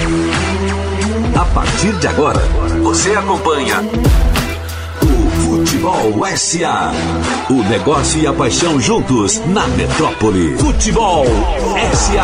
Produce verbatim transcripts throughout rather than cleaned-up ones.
A partir de agora, você acompanha o Futebol S A. O negócio e a paixão juntos na metrópole. Futebol S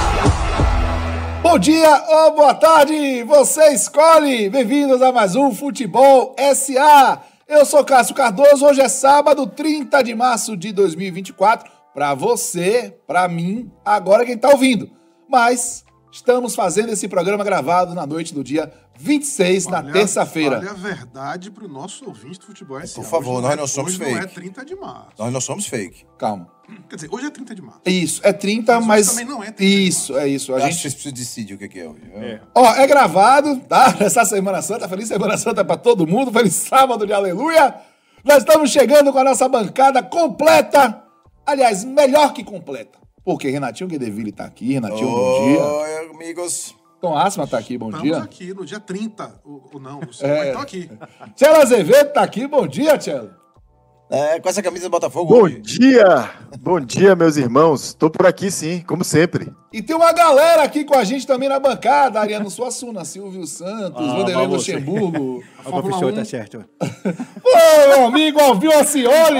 A. Bom dia ou boa tarde, você escolhe. Bem-vindos a mais um Futebol S A. Eu sou Cássio Cardoso, hoje é sábado, trinta de março de dois mil e vinte e quatro. Para você, para mim, agora quem tá ouvindo. Mas estamos fazendo esse programa gravado na noite do dia vinte e seis, olha, na terça-feira. Olha a verdade pro nosso ouvinte do Futebol S A. Por favor, hoje nós não, não é, somos hoje fake. Não é trinta de março. Nós não somos fake. Calma. Quer dizer, hoje é trinta de março. Isso, é trinta, mas... mas também não é trinta isso, de março. é isso. A Eu gente... acho que vocês precisam decidir o que é hoje. É. Ó, é gravado, tá? Essa Semana Santa, feliz Semana Santa pra todo mundo, feliz sábado de aleluia. Nós estamos chegando com a nossa bancada completa, aliás, melhor que completa, porque Renatinho Guedeville tá aqui. Renatinho, bom dia. Oi, amigos. Tom Asma tá aqui, bom Estamos dia. Estamos aqui no dia trinta, ou, ou não, não sei, É. mas estamos aqui. Tchelo Azevedo tá aqui, bom dia, Tchelo. É, com essa camisa do Botafogo Bom hoje. dia! Bom dia, meus irmãos. Tô por aqui sim, como sempre. E tem uma galera aqui com a gente também na bancada, Ariano Suassuna, Silvio Santos, Ah, Vanderlei mas você- Luxemburgo. O professor tá certo. Ô, meu amigo, ouviu a Cioli?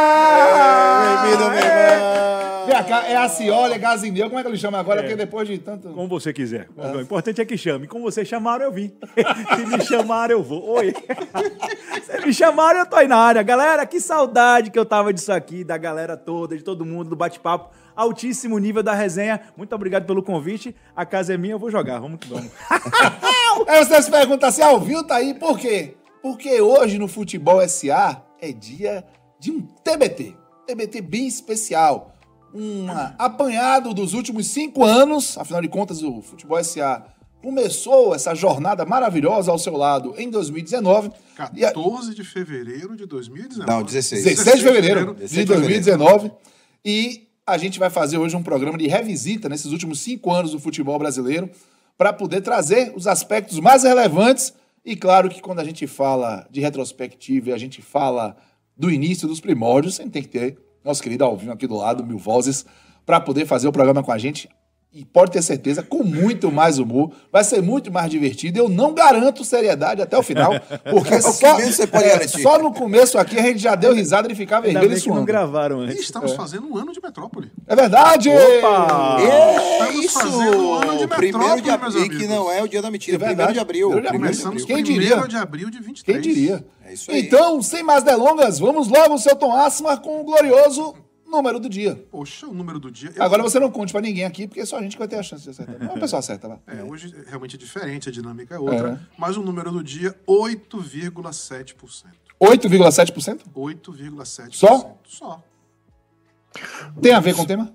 Ah, bem-vindo, meu irmão. Vem cá, é a Cioli, é Gazineu, como é que ele chama agora? Porque depois de tanto... Como você quiser. O importante é que chame. Como vocês chamaram, eu vim. Se me chamaram, eu vou. Oi. Se me chamaram, eu tô aí na área. Galera, que saudade que eu tava disso aqui, da galera toda, de todo mundo, do bate-papo. Altíssimo nível da resenha. Muito obrigado pelo convite. A casa é minha, eu vou jogar. Vamos que vamos. Aí você se pergunta assim, ah, o Viu tá aí, por quê? Porque hoje no Futebol S A é dia de um T B T. T B T bem especial. Um apanhado dos últimos cinco anos, afinal de contas o Futebol S A começou essa jornada maravilhosa ao seu lado em dois mil e dezenove. E a- quatorze de fevereiro de dois mil e dezenove. Não, dezesseis. dezesseis de fevereiro de dezesseis de dois mil e dezenove. E a gente vai fazer hoje um programa de revisita nesses últimos cinco anos do futebol brasileiro para poder trazer os aspectos mais relevantes. E claro que quando a gente fala de retrospectiva e a gente fala do início dos primórdios, a gente tem que ter nosso querido Alvinho aqui do lado, Mil Vozes, para poder fazer o programa com a gente. E pode ter certeza, com muito mais humor, vai ser muito mais divertido. Eu não garanto seriedade até o final, porque O que só, menos você pode é, garantir. só no começo aqui a gente já deu risada de ficar Ainda vermelho bem e que não suando. gravaram E antes. estamos fazendo um ano de metrópole. É verdade! Opa! É Estamos isso! fazendo um ano de Primeiro metrópole, de meus abril, amigos. que não é o dia da mentira. É verdade. Primeiro de abril. Primeiro de abril. Primeiro de Começamos Quem primeiro diria? de abril de vinte e três. Quem diria? É isso aí. Então, sem mais delongas, vamos logo, seu Tom Asma, com o glorioso número do dia. Poxa, o número do dia... eu- Agora você não conte pra ninguém aqui, porque só a gente vai ter a chance de acertar. Não, a pessoa acerta lá. É, hoje realmente é diferente, a dinâmica é outra. É. Mas o número do dia, oito vírgula sete por cento. oito vírgula sete por cento? oito vírgula sete por cento. Só? Só. Tem a ver com o tema?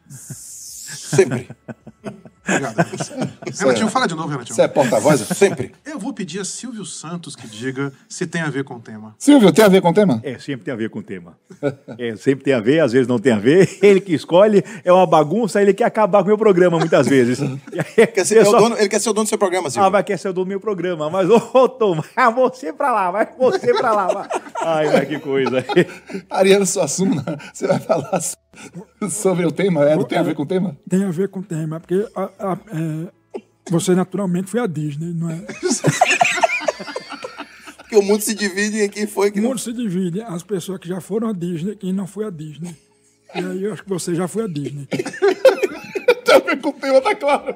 Sempre. Obrigado. Renatinho, fala de novo, Renatinho. Você é porta-voz? Sempre. Eu vou pedir a Silvio Santos que diga se tem a ver com o tema. Silvio, tem a ver com o tema? É, sempre tem a ver com o tema. É, sempre tem a ver, às vezes não tem a ver. Ele que escolhe, é uma bagunça, ele quer acabar com o meu programa muitas vezes. E aí, Quer ser, é o só- dono, ele quer ser o dono do seu programa, Silvio. Ah, vai querer ser o dono do meu programa, mas, ô, ô Tom, vai você pra lá, vai você pra lá. Vai. Ai, vai que coisa. Ariano Suassuna, você vai falar so- sobre o tema? É, tem a ver com o tema? Tem a ver com o tema, porque a- a- é, você naturalmente foi a Disney, não é? Porque o mundo se divide em quem foi que O não... mundo se divide, as pessoas que já foram a Disney e quem não foi a Disney. E aí eu acho que você já foi a Disney. Tem a ver com o tema, tá claro.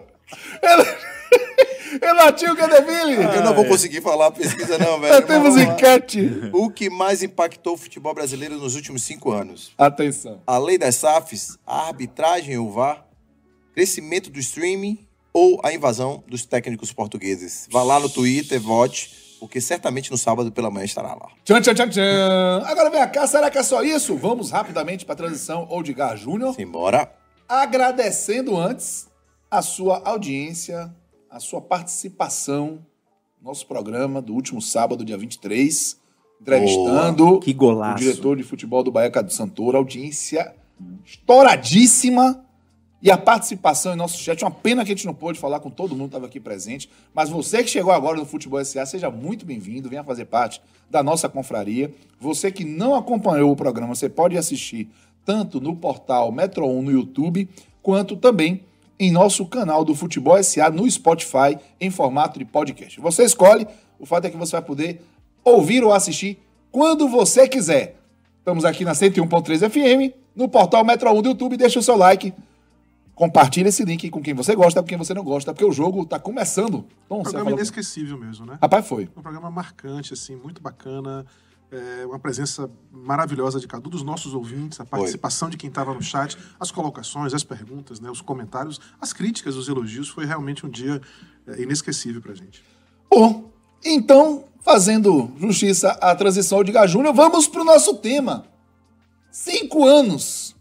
Renatinho Guedeville. Eu não vou conseguir falar a pesquisa, não, velho. Nós temos Vamos lá. enquete. O que mais impactou o futebol brasileiro nos últimos cinco anos? Atenção. A lei das S A Fs, a arbitragem e o V A R, crescimento do streaming ou a invasão dos técnicos portugueses? Vá lá no Twitter, vote, porque certamente no sábado pela manhã estará lá. Tchan, tchan, tchan, tchan. Agora vem cá, será que é só isso? Vamos rapidamente para a transição Odegaard Júnior. Simbora. Agradecendo antes a sua audiência, a sua participação no nosso programa do último sábado, dia vinte e três, entrevistando que golaço. o diretor de futebol do Bahia, Cadu Santoro, audiência estouradíssima. E a participação em nosso chat, uma pena que a gente não pôde falar com todo mundo que estava aqui presente, mas você que chegou agora no Futebol S A, seja muito bem-vindo, venha fazer parte da nossa confraria. Você que não acompanhou o programa, você pode assistir tanto no portal Metro um no YouTube, quanto também em nosso canal do Futebol S A no Spotify em formato de podcast. Você escolhe, o fato é que você vai poder ouvir ou assistir quando você quiser. Estamos aqui na cento e um ponto três F M, no portal Metro um do YouTube, deixa o seu like, compartilha esse link com quem você gosta, com quem você não gosta, porque o jogo tá começando. Tom, Um você programa falou- inesquecível mesmo, né? Rapaz, foi. Um programa marcante, assim, muito bacana. É, uma presença maravilhosa de cada um dos nossos ouvintes, a participação de quem estava no chat, as colocações, as perguntas, né, os comentários, as críticas, os elogios. Foi realmente um dia é, inesquecível pra gente. Bom, então, fazendo justiça à transição ao Diga Júnior, vamos pro nosso tema. Cinco anos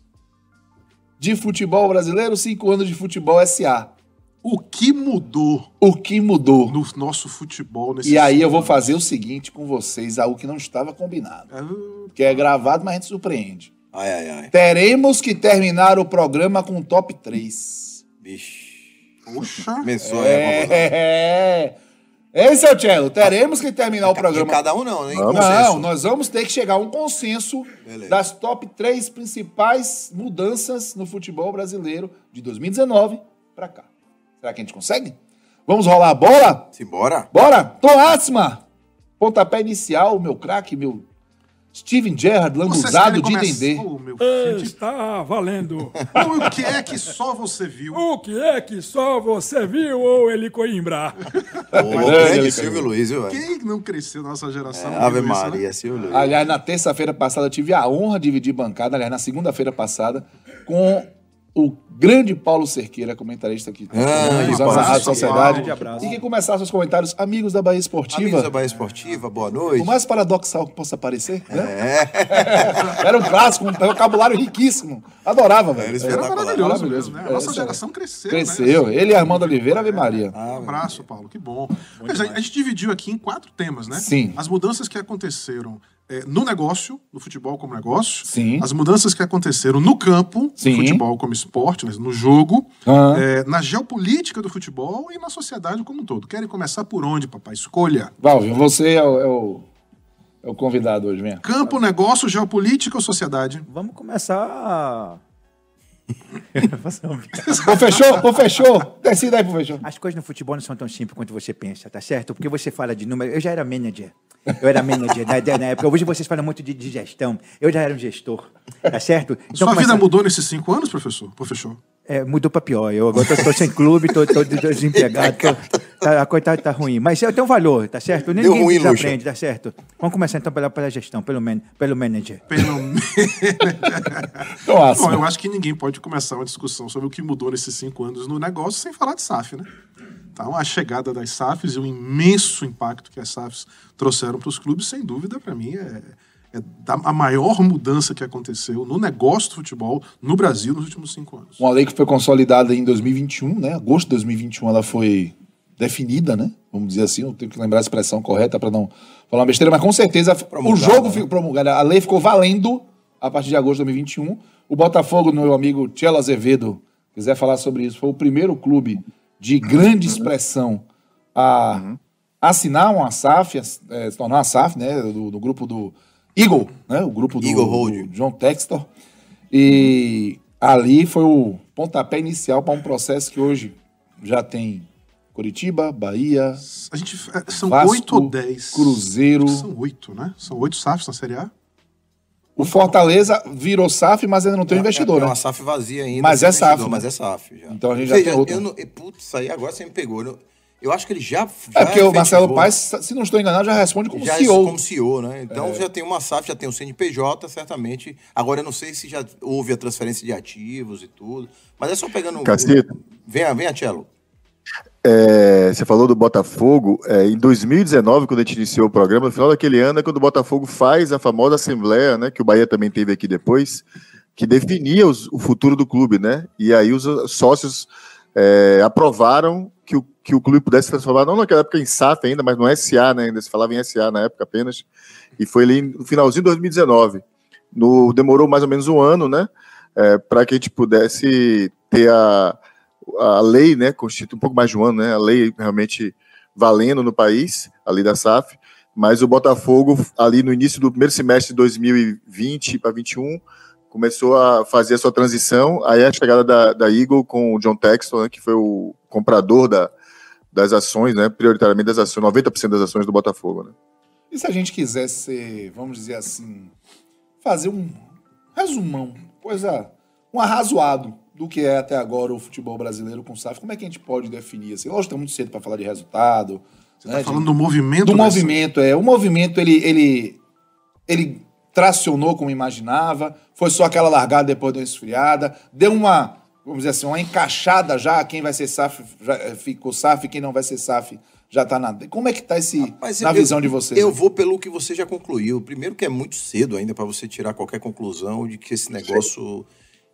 de futebol brasileiro, cinco anos de futebol S A. O que mudou O que mudou? no nosso futebol nesse E aí eu vou fazer o seguinte com vocês, algo que não estava combinado. Que é gravado, mas a gente surpreende. Ai, ai, ai. Teremos que terminar o programa com o top três. Bicho. Poxa, Começou aí a confusão. É. Ei, seu Cello, teremos que terminar o De programa. cada um não, né? Vamos. Não, nós vamos ter que chegar a um consenso Beleza. das top três principais mudanças no futebol brasileiro de dois mil e dezenove pra cá. Será que a gente consegue? Vamos rolar a bola? Simbora. Bora! Toasma! Pontapé inicial, meu craque, meu Steven Gerrard, vocês lambuzado querem de começar- Dendê. Oh, meu filho, de- Está valendo. o que é que só você viu? O que é que só você viu, ou ele Coimbra? Ô, grande Silvio Luiz, viu, velho? Quem não cresceu na nossa geração? Ave viu isso, né? Maria, Silvio Luiz. Aliás, na terça-feira passada eu tive a honra de dividir bancada, aliás, na segunda-feira passada, com o grande Paulo Cerqueira, comentarista aqui. Ah, dos um anos da abraço, Rádio Sociedade. grande abraço. E que começar seus comentários, amigos da Bahia Esportiva. Amigos da Bahia Esportiva, boa noite. O mais paradoxal que possa parecer, né? Era um clássico, um vocabulário riquíssimo. Adorava, velho. Eles Era vieram Era maravilhoso, maravilhoso. mesmo, né? A É, nossa isso geração cresceu, Cresceu. né? Ele e Armando Oliveira, Ave Maria. Um abraço, Paulo, que bom. Mas a, a gente dividiu aqui em quatro temas, né? Sim. As mudanças que aconteceram é, no negócio, no futebol como negócio. Sim. As mudanças que aconteceram no campo, Sim. no futebol como esporte, né, no jogo. Ah. é, na geopolítica do futebol e na sociedade como um todo. Querem começar por onde, papai? Escolha. Valvin, você é o, é o, é o convidado hoje mesmo. Campo, negócio, geopolítica ou sociedade? Vamos começar. Fazer um- Pô, fechou? Pô, fechou? Decida aí, pô, fechou. As coisas no futebol não são tão simples quanto você pensa, tá certo? Porque você fala de número. Eu já era manager. Eu era manager na, na época. Hoje vocês falam muito de, de gestão. Eu já era um gestor, tá certo? Sua começa- vida mudou nesses cinco anos, professor? Professor? É, mudou pra pior. Eu agora tô, tô sem clube, tô, tô desempregado. Tô, tá, a coisa tá, tá ruim. Mas eu tenho valor, tá certo? Deu Ninguém ruim, desaprende, tá certo? Vamos começar então pela, pela gestão, pelo, man, pelo manager. Pelo menos. Nossa. Bom, eu acho que ninguém pode começar uma discussão sobre o que mudou nesses cinco anos no negócio sem falar de S A F, né? Então, a chegada das S A Fs e o imenso impacto que as S A Fs trouxeram para os clubes, sem dúvida, para mim, é, é da- a maior mudança que aconteceu no negócio do futebol no Brasil nos últimos cinco anos. Uma lei que foi consolidada em dois mil e vinte e um, né? Agosto de dois mil e vinte e um ela foi definida, né? Vamos dizer assim, eu tenho que lembrar a expressão correta para não falar uma besteira, mas com certeza o Promulgada, jogo né? ficou promulgado, a lei ficou valendo a partir de agosto de dois mil e vinte e um. O Botafogo, meu amigo Tchelo Azevedo, quiser falar sobre isso, foi o primeiro clube de grande expressão a assinar uma S A F, é, se tornar uma S A F, né? Do, do grupo do Eagle, né? O grupo do, Eagle Holding. do John Textor. E ali foi o pontapé inicial para um processo que hoje já tem Curitiba, Bahia, A gente, é, são Vasco, oito ou dez? Cruzeiro. São oito, né? São oito S A Fs na Série A? O Fortaleza virou S A F, mas ainda não tem um investidor, é, né? É uma S A F vazia ainda. Mas sem é S A F, investidor, né? Mas é S A F já. Então a gente já Ou seja, tem outra. Eu não, putz, aí agora você me pegou. Eu, eu acho que ele já. já É porque o Marcelo efetivou, Paes, se não estou enganado, já responde como já C E O. como C E O, né? Então já tem uma S A F, já tem o C N P J, certamente. Agora eu não sei se já houve a transferência de ativos e tudo. Mas é só pegando. Cacito. Venha, venha, Tchelo. É, você falou do Botafogo. É, em dois mil e dezenove, quando a gente iniciou o programa, no final daquele ano é quando o Botafogo faz a famosa assembleia, né, que o Bahia também teve aqui depois, que definia os- o futuro do clube, né? E aí os sócios é, aprovaram que o, que o clube pudesse se transformar, não naquela época em S A F ainda, mas no S A, né? Ainda se falava em S A na época apenas. E foi ali no finalzinho de dois mil e dezenove. No, demorou mais ou menos um ano, né? É, para que a gente pudesse ter a, a lei, né? Constitui um pouco mais de um ano, né? A lei realmente valendo no país, a lei da S A F. Mas o Botafogo, ali no início do primeiro semestre de dois mil e vinte para vinte e um, começou a fazer a sua transição, aí a chegada da, da Eagle com o John Textor, né, que foi o comprador da, das ações, né, prioritariamente das ações, noventa por cento das ações do Botafogo. Né? E se a gente quisesse, vamos dizer assim, fazer um resumão, coisa, um arrazoado do que é até agora o futebol brasileiro com S A F, como é que a gente pode definir assim? Lógico, está muito cedo para falar de resultado. Você está né, falando de, do movimento? Do dessa... movimento, é. O movimento, ele, ele, ele tracionou como imaginava, foi só aquela largada depois de uma esfriada, deu uma, vamos dizer assim, uma encaixada já, quem vai ser S A F já ficou S A F, quem não vai ser S A F já está na... Como é que está esse, Rapaz, na eu, visão de vocês? Eu vou pelo que você já concluiu. Primeiro que é muito cedo ainda para você tirar qualquer conclusão de que esse negócio...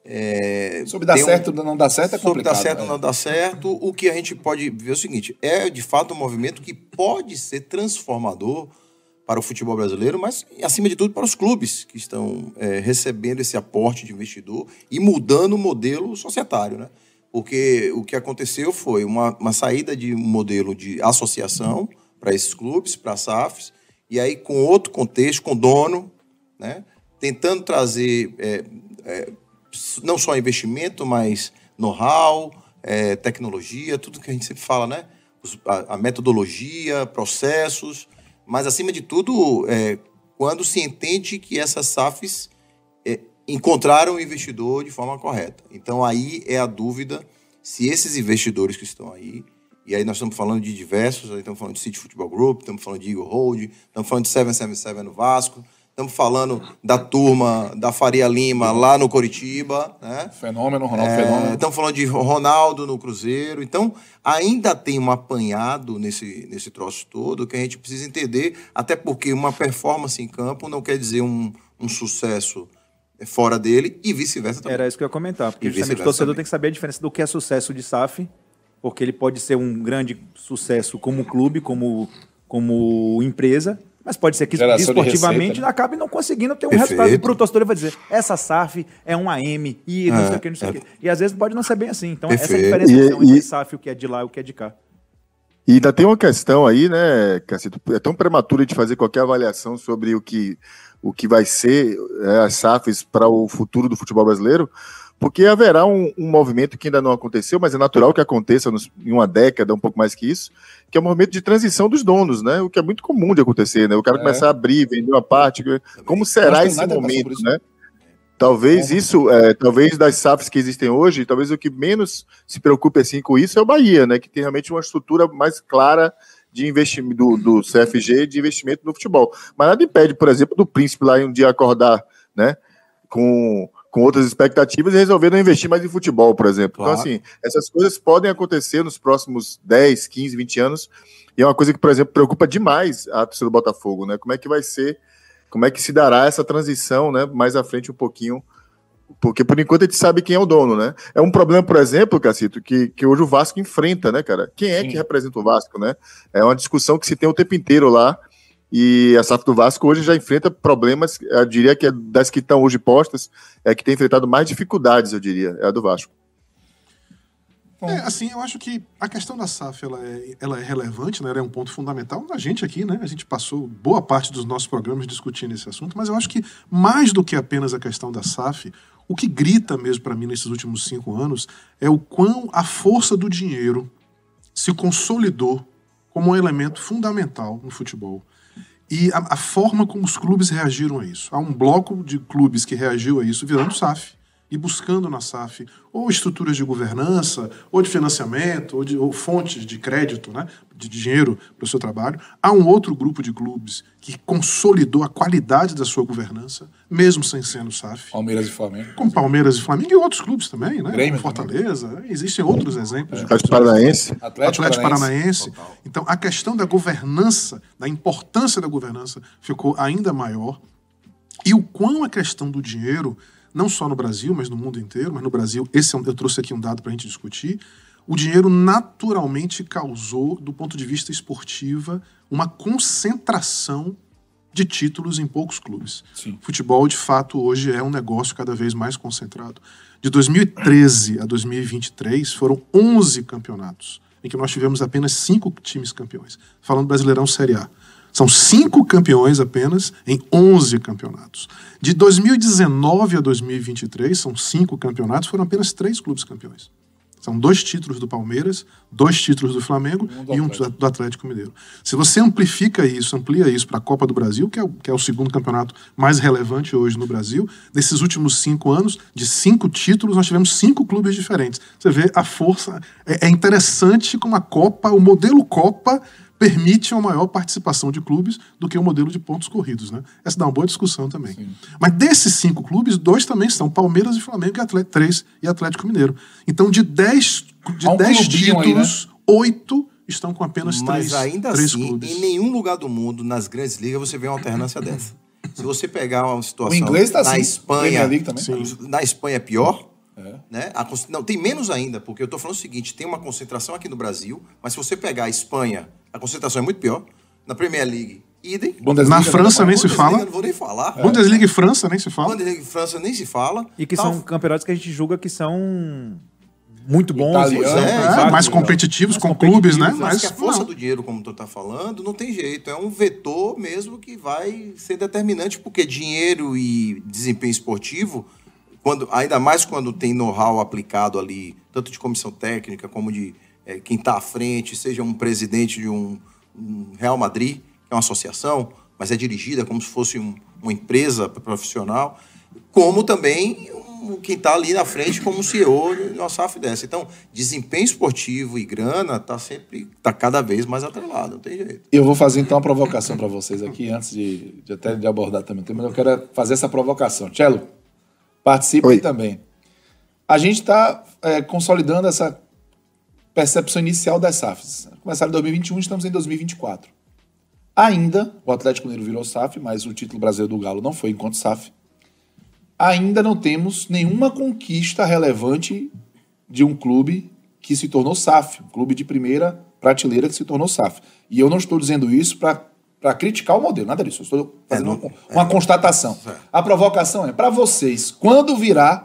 É, sobre dar certo ou um, não dar certo é complicado. Sobre dar certo ou é. não dar certo, o que a gente pode ver é o seguinte, é de fato um movimento que pode ser transformador para o futebol brasileiro, mas acima de tudo para os clubes que estão é, recebendo esse aporte de investidor e mudando o modelo societário, né? Porque o que aconteceu foi uma, uma saída de um modelo de associação para esses clubes, para as S A Fs, e aí com outro contexto, com dono, né? Tentando trazer... É, é, não só investimento, mas know-how, é, tecnologia, tudo que a gente sempre fala, né? A, a metodologia, processos, mas, acima de tudo, é, quando se entende que essas S A Fs é, encontraram o investidor de forma correta. Então, aí é a dúvida se esses investidores que estão aí, e aí nós estamos falando de diversos, aí estamos falando de City Football Group, estamos falando de Eagle Hold, estamos falando de sete sete sete no Vasco, estamos falando da turma da Faria Lima lá no Coritiba. Né? Fenômeno, Ronaldo é, Fenômeno. Estamos falando de Ronaldo no Cruzeiro. Então, ainda tem um apanhado nesse, nesse troço todo que a gente precisa entender, até porque uma performance em campo não quer dizer um, um sucesso fora dele e vice-versa também. Era isso que eu ia comentar, porque justamente o torcedor também tem que saber a diferença do que é sucesso de S A F, porque ele pode ser um grande sucesso como clube, como, como empresa, mas pode ser que Geração esportivamente de receita, né? acabe não conseguindo ter um Perfeito. resultado para o torcedor. Ele vai dizer, essa S A F é um A M e não É, sei o que, não sei o é. que. E às vezes pode não ser bem assim. Então, essa Perfeito. diferenciação E- e- entre S A F, o que é de lá e o que é de cá. E ainda tem uma questão aí, né, Cacito? É tão prematuro de fazer qualquer avaliação sobre o que, o que vai ser é, as S A Fs para o futuro do futebol brasileiro, porque haverá um, um movimento que ainda não aconteceu, mas é natural que aconteça nos, em uma década, um pouco mais que isso, que é o movimento de transição dos donos, né? O que é muito comum de acontecer, né? O cara É. começar a abrir, vender uma parte. Como será Manchester esse United passou por momento, isso. né? Talvez isso, é, talvez das S A Fs que existem hoje, talvez o que menos se preocupe assim com isso é o Bahia, né? Que tem realmente uma estrutura mais clara de investimento do, do C F G de investimento no futebol. Mas nada impede, por exemplo, do Príncipe lá um dia acordar, né? Com, com outras expectativas e resolver não investir mais em futebol, por exemplo. Claro. Então, assim, essas coisas podem acontecer nos próximos dez, quinze, vinte anos. E é uma coisa que, por exemplo, preocupa demais a torcida do Botafogo, né? Como é que vai ser, como é que se dará essa transição, né? Mais à frente um pouquinho, porque por enquanto a gente sabe quem é o dono, né? É um problema, por exemplo, Cacito, que, que hoje o Vasco enfrenta, né, cara? Quem é Sim. que representa o Vasco, né? É uma discussão que se tem o tempo inteiro lá. E a S A F do Vasco hoje já enfrenta problemas, eu diria que é das que estão hoje postas, é que tem enfrentado mais dificuldades, eu diria, é a do Vasco. É, assim, eu acho que a questão da S A F ela é, ela é relevante, né? Ela é um ponto fundamental. A gente aqui, né? A gente passou boa parte dos nossos programas discutindo esse assunto, mas eu acho que mais do que apenas a questão da S A F, o que grita mesmo para mim nesses últimos cinco anos é o quão a força do dinheiro se consolidou como um elemento fundamental no futebol. E a, a forma como os clubes reagiram a isso. Há um bloco de clubes que reagiu a isso virando S A F e buscando na S A F ou estruturas de governança, ou de financiamento, ou, de, ou fontes de crédito, né, de dinheiro para o seu trabalho. Há um outro grupo de clubes que consolidou a qualidade da sua governança, mesmo sem ser no S A F. Palmeiras e Flamengo. Como Palmeiras e Flamengo e outros clubes também, né? Grêmio Fortaleza. Existem outros exemplos. de Atlético Paranaense. Atlético, Atlético Paranaense. Paranaense. Então, a questão da governança, da importância da governança, ficou ainda maior. E o quão a questão do dinheiro, não só no Brasil, mas no mundo inteiro, mas no Brasil, esse é um, eu trouxe aqui um dado para a gente discutir, o dinheiro naturalmente causou, do ponto de vista esportiva, uma concentração de títulos em poucos clubes. Sim. Futebol, de fato, hoje é um negócio cada vez mais concentrado. De dois mil e treze a dois mil e vinte e três, foram onze campeonatos, em que nós tivemos apenas cinco times campeões. Falando Brasileirão Série A. São cinco campeões apenas em onze campeonatos. De dois mil e dezenove a dois mil e vinte e três, são cinco campeonatos, foram apenas três clubes campeões. São dois títulos do Palmeiras, dois títulos do Flamengo um do e um do Atlético Mineiro. Se você amplifica isso, amplia isso para a Copa do Brasil, que é, o, que é o segundo campeonato mais relevante hoje no Brasil, nesses últimos cinco anos, de cinco títulos, nós tivemos cinco clubes diferentes. Você vê a força. É, é interessante como a Copa, o modelo Copa, permite uma maior participação de clubes do que o modelo de pontos corridos, né? Essa dá uma boa discussão também. Sim. Mas desses cinco clubes, dois também são Palmeiras e Flamengo, e Atlético, três e Atlético Mineiro. Então, de dez, de um dez títulos, aí, né? oito estão com apenas Mas três, ainda três assim, clubes. em nenhum lugar do mundo, nas grandes ligas, você vê uma alternância dessa. Se você pegar uma situação O inglês tá na assim. Espanha, League também. na Espanha é pior. É. Né? A, não, tem menos ainda, porque eu estou falando o seguinte, tem uma concentração aqui no Brasil, mas se você pegar a Espanha, a concentração é muito pior. Na Premier League, idem. Bundesliga, na França nem se fala. Não vou nem falar. É. Bundesliga e França nem se fala. Bundesliga e França nem se fala. E que Tá, são campeonatos que a gente julga que são muito bons. Italiano, é, É, exato, mais né? competitivos Mais com clubes, né? competitivos, Mas Mas que a força não. do dinheiro, como tu tá falando, não tem jeito. É um vetor mesmo que vai ser determinante, porque dinheiro e desempenho esportivo, quando, ainda mais quando tem know-how aplicado ali, tanto de comissão técnica como de é, quem está à frente, seja um presidente de um, um Real Madrid, que é uma associação, mas é dirigida como se fosse um, uma empresa profissional, como também um, quem está ali na frente como C E O de uma S A F dessa. Então, desempenho esportivo e grana está sempre, está cada vez mais atrelado, não tem jeito. Eu vou fazer então uma provocação para vocês aqui, antes de, de até de abordar também o tema, eu quero fazer essa provocação. Tchelo, participe aí também. A gente está é, consolidando essa percepção inicial das S A Fs. Começaram em dois mil e vinte e um, estamos em dois mil e vinte e quatro. Ainda, o Atlético Mineiro virou S A F, mas o título brasileiro do Galo não foi enquanto S A F. Ainda não temos nenhuma conquista relevante de um clube que se tornou S A F, um clube de primeira prateleira que se tornou S A F. E eu não estou dizendo isso para criticar o modelo, nada disso. Eu estou fazendo É, uma, uma é, constatação. É. A provocação é, para vocês, quando virá...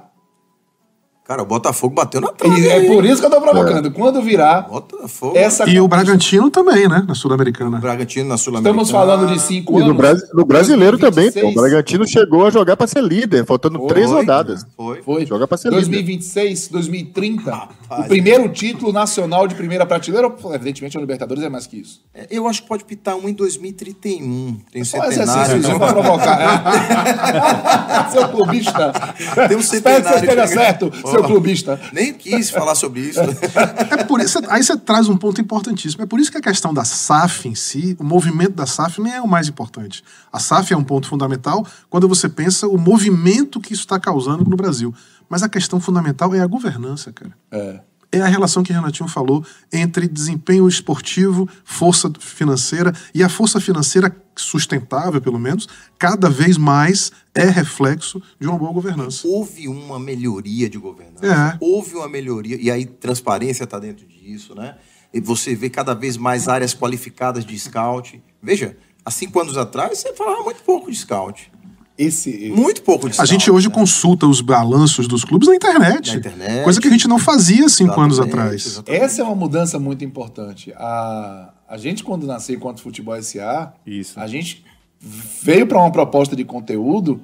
Cara, o Botafogo bateu na trave. E é por isso que eu estou provocando. Quando virá Botafogo. essa E o conquista- Bragantino também, né? Na Sul-Americana. Bragantino na Sul-Americana. Estamos falando de cinco E anos. no, Brasi- no brasileiro também, pô. O dois mil e vinte e seis. Bragantino chegou a jogar para ser líder, faltando Foi, três rodadas. Foi. Foi. Joga pra ser dois mil e líder. vinte e seis, dois mil e trinta. Rapaz. O primeiro título nacional de primeira prateleira, evidentemente, a Libertadores é mais que isso. É, eu acho que pode pitar um em dois mil e trinta e um. Tem Só centenário. exercício né? para provocar. Seu clubista. Tem um Espero que você centenário esteja chegando. certo, Ó, seu clubista. Nem quis falar sobre isso. É por isso, aí você traz um ponto importantíssimo. É por isso que a questão da S A F em si, o movimento da S A F nem é o mais importante. A S A F é um ponto fundamental quando você pensa o movimento que isso está causando no Brasil. Mas a questão fundamental é a governança, cara. É. É a relação que o Renatinho falou entre desempenho esportivo, força financeira, e a força financeira sustentável, pelo menos, cada vez mais é reflexo de uma boa governança. Houve uma melhoria de governança. É. Houve uma melhoria. E aí, transparência está dentro disso, né? E você vê cada vez mais áreas qualificadas de scout. Veja, há cinco anos atrás, você falava muito pouco de scout. Esse, Muito pouco de A scout. gente hoje né? consulta os balanços dos clubes na internet. Na internet. Coisa que a gente não fazia cinco Exatamente, anos atrás. exatamente. Essa é uma mudança muito importante. A, a gente, quando nasceu enquanto Futebol S A, Isso. a gente veio para uma proposta de conteúdo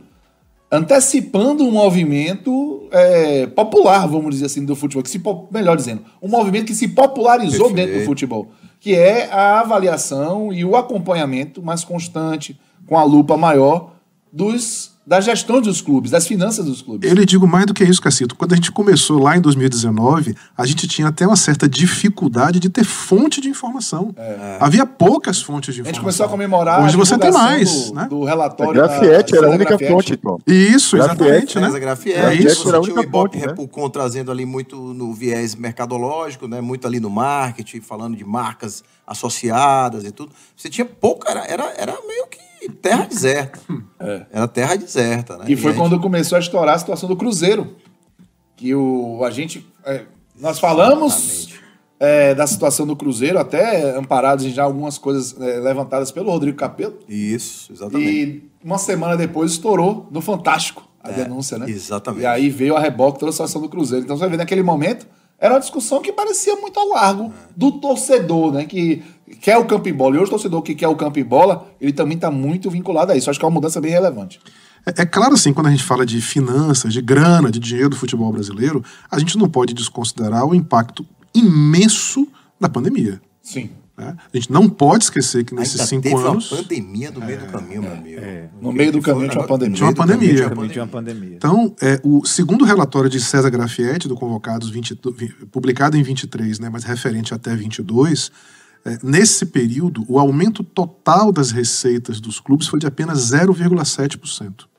antecipando um movimento é, popular, vamos dizer assim, do futebol. Que se, po- melhor dizendo, um movimento que se popularizou Perfeito. dentro do futebol, que é a avaliação e o acompanhamento mais constante, com a lupa maior, dos, da gestão dos clubes, das finanças dos clubes. Eu lhe digo mais do que isso, Cacito. Quando a gente começou lá em dois mil e dezenove, a gente tinha até uma certa dificuldade de ter fonte de informação. Havia poucas fontes de A gente informação. começou a comemorar Hoje a você tem divulgação mais, do, né? do A relatório Grafiete da era a César única Grafiete. fonte, Tom. Isso, exatamente, Grafiete, né? César Grafiete, É isso. você Era a tinha o única Ibope ponte, né? Repulcon trazendo ali muito no viés mercadológico, né? Muito ali no marketing, falando de marcas associadas e tudo. Você tinha pouco, era, era, era meio que terra deserta. Era terra deserta, né? E foi a gente- quando começou a estourar a situação do Cruzeiro. Que o, a gente. é, nós falamos Exatamente. é, da situação do Cruzeiro, até amparados em já algumas coisas é, levantadas pelo Rodrigo Capello. Isso, exatamente. E uma semana depois estourou no Fantástico a É, denúncia, né? exatamente. E aí veio a reboque toda a situação do Cruzeiro. Então você vai ver naquele momento. Era uma discussão que parecia muito ao largo do torcedor, né? Que quer o campo e bola. E hoje o torcedor que quer o campo e bola, ele também está muito vinculado a isso. Acho que é uma mudança bem relevante. É, é claro, assim, quando a gente fala de finanças, de grana, de dinheiro do futebol brasileiro, a gente não pode desconsiderar o impacto imenso da pandemia. Sim. Né? A gente não pode esquecer que nesses Ainda cinco teve anos... uma pandemia no meio do caminho, meu amigo. No meio do caminho tinha uma pandemia. Tinha uma pandemia. Tinha uma pandemia. Então, é, o segundo relatório de César Grafietti, do Convocados, vinte, publicado em vinte e três, né, mas referente até vinte e dois, é, nesse período, o aumento total das receitas dos clubes foi de apenas zero vírgula sete por cento.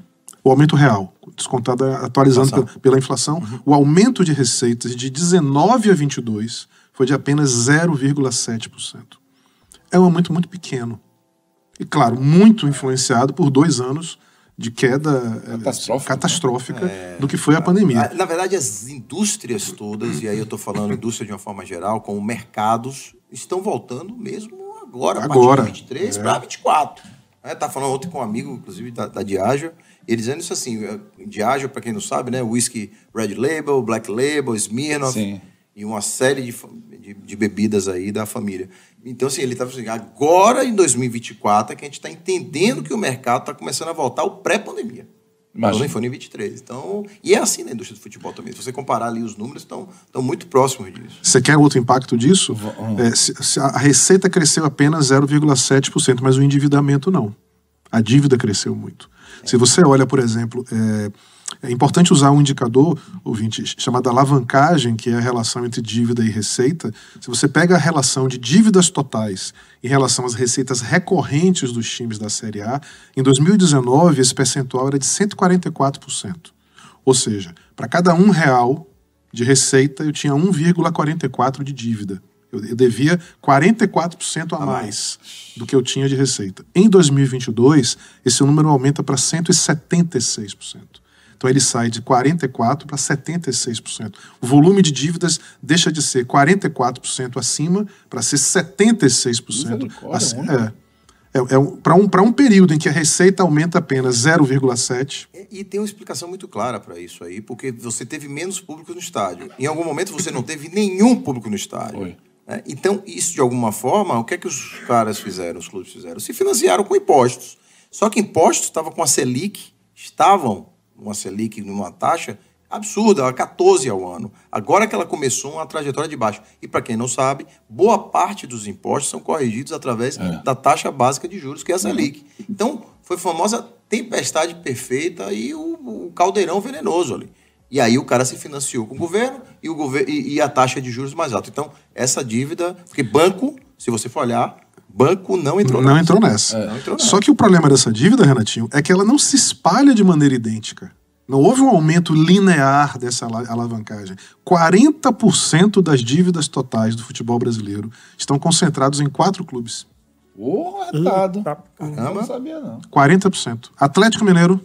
O aumento real, descontado, atualizando pela, pela inflação, uhum. O aumento de receitas de dezenove a vinte e dois foi de apenas zero vírgula sete por cento. É um aumento muito pequeno. E, claro, muito influenciado por dois anos de queda catastrófica, catastrófica é, do que foi a pandemia. Na verdade, as indústrias todas, e aí eu estou falando indústria de uma forma geral, como mercados, estão voltando mesmo agora, agora a partir de vinte e três é. para vinte e quatro. Estava falando ontem com um amigo, inclusive, da, da Diageo, ele dizendo isso assim, Diageo, para quem não sabe, né, whisky Red Label, Black Label, Smirnoff, Sim. e uma série de, de, de bebidas aí da família. Então, assim, ele estava assim, agora em dois mil e vinte e quatro é que a gente está entendendo que o mercado está começando a voltar ao pré-pandemia. Imagina. Foi em vinte e três. Então, e é assim na indústria do futebol também. Se você comparar ali os números, estão, estão muito próximos disso. Você quer outro impacto disso? Uhum. É, se, se a receita cresceu apenas zero vírgula sete por cento, mas o endividamento não. A dívida cresceu muito. É. Se você olha, por exemplo... É, É importante usar um indicador, ouvinte, chamado alavancagem, que é a relação entre dívida e receita. Se você pega a relação de dívidas totais em relação às receitas recorrentes dos times da Série A, em dois mil e dezenove esse percentual era de cento e quarenta e quatro por cento. Ou seja, para cada um real de receita, eu tinha um vírgula quarenta e quatro de dívida. Eu devia quarenta e quatro por cento a mais do que eu tinha de receita. Em dois mil e vinte e dois, esse número aumenta para cento e setenta e seis por cento. Então ele sai de quarenta e quatro por cento para setenta e seis por cento. O volume de dívidas deixa de ser quarenta e quatro por cento acima para ser setenta e seis por cento acima. É, é, é um, para um, para um período em que a receita aumenta apenas zero vírgula sete por cento. E, e tem uma explicação muito clara para isso aí, porque você teve menos público no estádio. Em algum momento você não teve nenhum público no estádio. Foi. É, então, isso de alguma forma, o que é que os caras fizeram, os clubes fizeram? Se financiaram com impostos. Só que impostos estavam com a Selic, estavam... uma Selic numa taxa absurda, ela catorze ao ano. Agora que ela começou uma trajetória de baixo. E para quem não sabe, boa parte dos impostos são corrigidos através é. da taxa básica de juros, que é a Selic. Então, foi a famosa tempestade perfeita e o, o caldeirão venenoso ali. E aí o cara se financiou com o governo e, o gover- e, e a taxa de juros mais alta. Então, essa dívida... Porque banco, se você for olhar... Banco não entrou não nessa. Entrou nessa. É. Não entrou nessa. Só que o problema dessa dívida, Renatinho, é que ela não se espalha de maneira idêntica. Não houve um aumento linear dessa alavancagem. quarenta por cento das dívidas totais do futebol brasileiro estão concentrados em quatro clubes. Ô, retado. Tá. Caramba. Não sabia, não. quarenta por cento. Atlético Mineiro.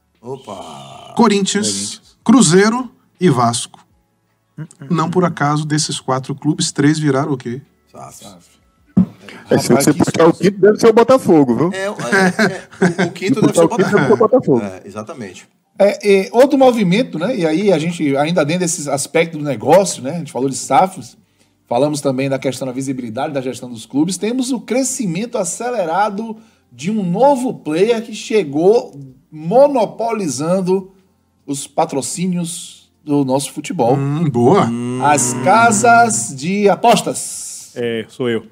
Opa! Corinthians, Corinthians. Cruzeiro e Vasco. Não por acaso, desses quatro clubes, três viraram o quê? Sabe. É, se você puxar o quinto, deve ser o Botafogo, viu? É, é, é, o, o quinto deve ser o Botafogo. Botafogo. É, exatamente. É, é, outro movimento, né? E aí a gente, ainda dentro desse aspecto do negócio, né? A gente falou de S A Fs, falamos também da questão da visibilidade da gestão dos clubes, temos o crescimento acelerado de um novo player que chegou monopolizando os patrocínios do nosso futebol. Hum, boa! As casas de apostas. É, sou eu.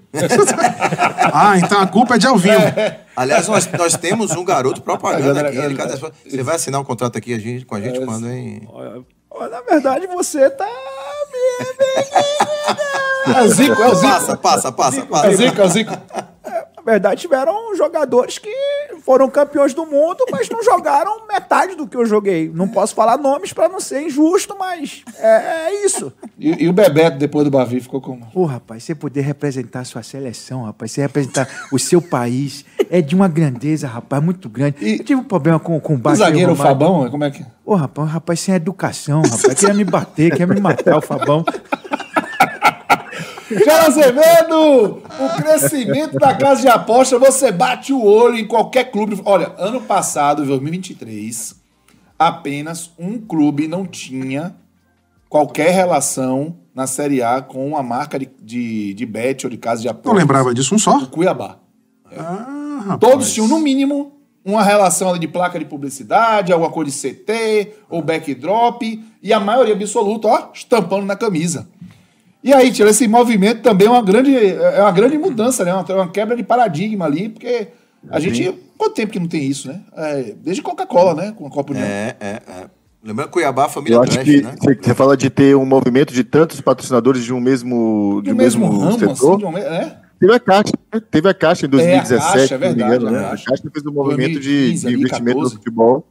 Ah, então a culpa é de Alvinho. É. Aliás, nós, nós temos um garoto propaganda aqui. Ele, cadê? Você vai assinar um contrato aqui a gente, com a gente quando, hein? Na verdade, você tá... É o Zico, é o Zico. Passa, passa, passa. passa. É o Zico, é o Zico. Na verdade, tiveram jogadores que foram campeões do mundo, mas não jogaram metade do que eu joguei. Não posso falar nomes para não ser injusto, mas é, é isso. E, e o Bebeto, depois do Bavi, ficou como? Ô, rapaz, você poder representar a sua seleção, rapaz, você representar o seu país, é de uma grandeza, rapaz, muito grande. E eu tive um problema com, com o Bavi. O zagueiro, o Fabão, como é que... Ô, rapaz, rapaz, sem educação, rapaz, queria me bater, queria me matar, o Fabão. Jair Azevedo, o crescimento da casa de aposta, você bate o olho em qualquer clube. Olha, ano passado, dois mil e vinte e três, apenas um clube não tinha qualquer relação na Série A com uma marca de, de, de bet ou de casa de apostas. Não lembrava disso, um só? O Cuiabá. Ah, rapaz. Todos tinham, no mínimo, uma relação ali de placa de publicidade, alguma coisa de C T, ou backdrop, e a maioria absoluta, ó, estampando na camisa. E aí, tira esse movimento também é uma grande, é uma grande mudança, né? Uma, uma quebra de paradigma ali, porque a Sim. gente... Quanto tempo que não tem isso, né? É, desde Coca-Cola, né? Com a Copa União. É, é, é. Lembrando que Cuiabá, a família Eu acho Trash, que né? Você fala de ter um movimento de tantos patrocinadores de um mesmo, de do um mesmo, mesmo ramo, setor. assim, de um, né? Teve a Caixa, né? Teve a Caixa em dois mil e dezessete, É, a Caixa, é se não me verdade, engano, a né? Caixa. A Caixa fez um movimento de, dois mil e quinze, de investimento catorze. no futebol,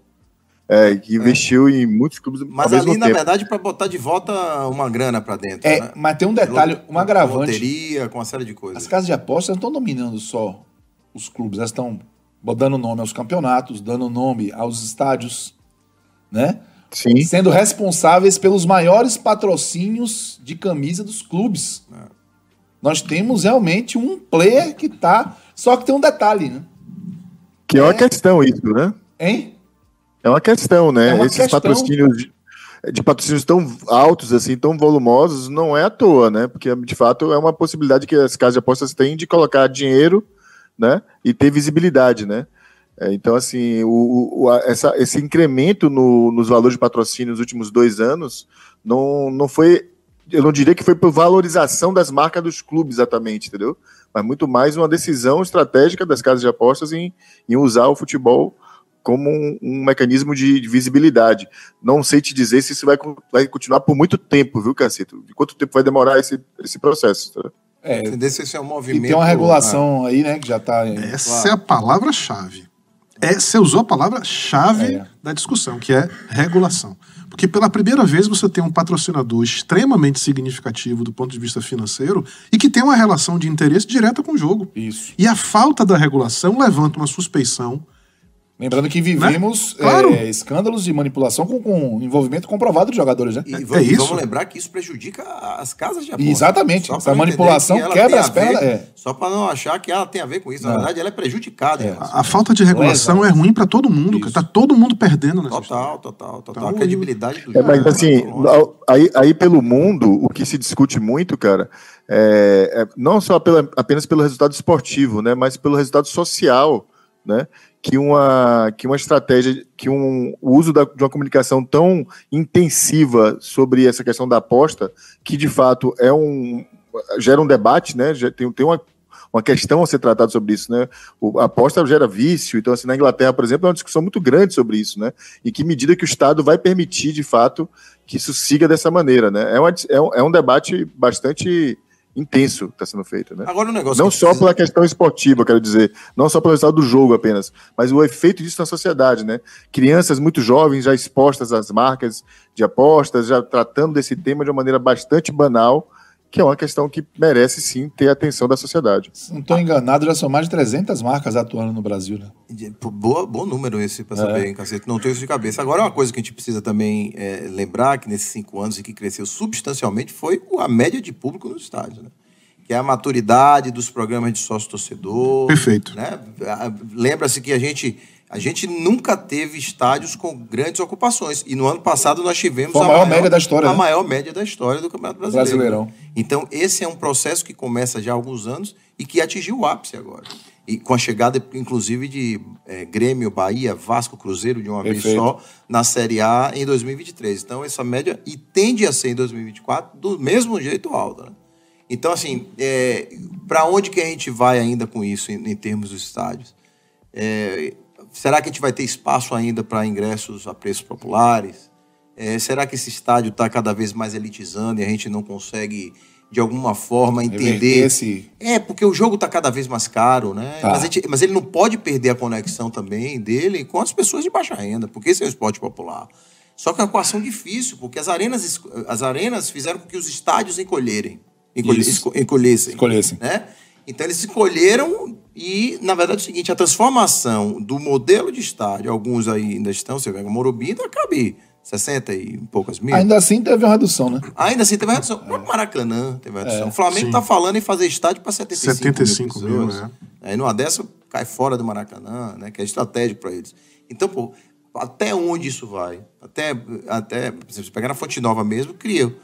é, que investiu é. em muitos clubes Mas ao mesmo ali, na tempo. verdade, para botar de volta uma grana para dentro, É, né? mas tem um detalhe, um agravante. Com loteria, com uma série de coisas. As casas de apostas não estão dominando só os clubes, elas estão dando nome aos campeonatos, dando nome aos estádios, né? Sim. Sendo responsáveis pelos maiores patrocínios de camisa dos clubes. É. Nós temos realmente um player que tá... Só que tem um detalhe, né? Que é uma é... questão isso, né? Hein? É uma questão, né? É uma Esses questão... patrocínios de, de patrocínios tão altos, assim, tão volumosos, não é à toa, né? Porque, de fato, é uma possibilidade que as casas de apostas têm de colocar dinheiro, né? E ter visibilidade, né? É, então, assim, o, o, essa, esse incremento no, nos valores de patrocínio nos últimos dois anos não, não foi, eu não diria que foi por valorização das marcas dos clubes exatamente, entendeu? Mas muito mais uma decisão estratégica das casas de apostas em, em usar o futebol como um, um mecanismo de, de visibilidade. Não sei te dizer se isso vai, vai continuar por muito tempo, viu, Cacito? De quanto tempo vai demorar esse, esse processo, tá? É, esse é um movimento, e tem uma regulação ah, aí, né, que já está... Essa claro. é a palavra-chave. É, você usou a palavra-chave é. da discussão, que é regulação. Porque pela primeira vez você tem um patrocinador extremamente significativo do ponto de vista financeiro e que tem uma relação de interesse direta com o jogo. Isso. E a falta da regulação levanta uma suspeição. Lembrando que vivemos né? claro. é, escândalos de manipulação com, com envolvimento comprovado de jogadores, né? E é vamos, isso? vamos lembrar que isso prejudica as casas de aposta. Exatamente. Essa manipulação que quebra as pernas. É. Só para não achar que ela tem a ver com isso. Na não. verdade, ela é prejudicada. É. A, a falta de regulação é ruim para todo mundo. Cara. Tá todo mundo perdendo nessa Total, total, total. Tá a credibilidade do é, Mas assim, aí, aí pelo mundo, o que se discute muito, cara, é, é não só pela, apenas pelo resultado esportivo, né, mas pelo resultado social, né? Que uma, que uma estratégia, que um, o uso da, de uma comunicação tão intensiva sobre essa questão da aposta, que de fato é um, gera um debate, né? Tem, tem uma, uma questão a ser tratada sobre isso, né? O, a aposta gera vício, então assim, na Inglaterra, por exemplo, é uma discussão muito grande sobre isso, né? Em que medida que o Estado vai permitir, de fato, que isso siga dessa maneira, né? É, uma, é, um, é um debate bastante... intenso que está sendo feito, né? Agora, um negócio não que só precisa... pela questão esportiva, quero dizer, não só pelo resultado do jogo apenas, mas o efeito disso na sociedade, né? Crianças muito jovens já expostas às marcas de apostas, já tratando desse tema de uma maneira bastante banal, que é uma questão que merece sim ter a atenção da sociedade. Se não estou enganado, já são mais de trezentas marcas atuando no Brasil, né? Boa, bom número esse para saber, é. hein, Cacete? Não tenho isso de cabeça. Agora, uma coisa que a gente precisa também é, lembrar, que nesses cinco anos e que cresceu substancialmente, foi a média de público nos estádios, né? Que é a maturidade dos programas de sócio-torcedor. Perfeito. Né? Lembra-se que a gente, a gente nunca teve estádios com grandes ocupações. E no ano passado nós tivemos Foi a, a maior, maior média da história. A né? maior média da história do Campeonato Brasileiro. Brasileirão. Então, esse é um processo que começa já há alguns anos e que atingiu o ápice agora. E com a chegada, inclusive, de é, Grêmio, Bahia, Vasco, Cruzeiro, de uma Perfeito. vez só, na Série A em dois mil e vinte e três. Então, essa média, e tende a ser em dois mil e vinte e quatro, do mesmo jeito alta, né? Então, assim, é, para onde que a gente vai ainda com isso, em, em termos dos estádios? É, será que a gente vai ter espaço ainda para ingressos a preços populares? É, será que esse estádio está cada vez mais elitizando e a gente não consegue, de alguma forma, entender... Esse... É, porque o jogo está cada vez mais caro, né? Tá. Mas, a gente, mas ele não pode perder a conexão também dele com as pessoas de baixa renda, porque esse é o esporte popular. Só que é uma equação difícil, porque as arenas, as arenas fizeram com que os estádios encolherem. Encolhe, encolhessem. Encolhessem. Né? Então, eles escolheram e, na verdade, é o seguinte, a transformação do modelo de estádio, alguns aí ainda estão, você pega o Morumbi, ainda cabe sessenta e poucas mil. Ainda assim teve uma redução, né? Ainda assim teve uma redução. O Maracanã teve uma redução. É. O Flamengo está falando em fazer estádio para setenta e cinco, setenta e cinco mil pessoas. Mil, é. Aí, numa dessa, cai fora do Maracanã, né? Que é estratégico para eles. Então, pô, até onde isso vai? Até, até, se você pegar na Fonte Nova mesmo, cria...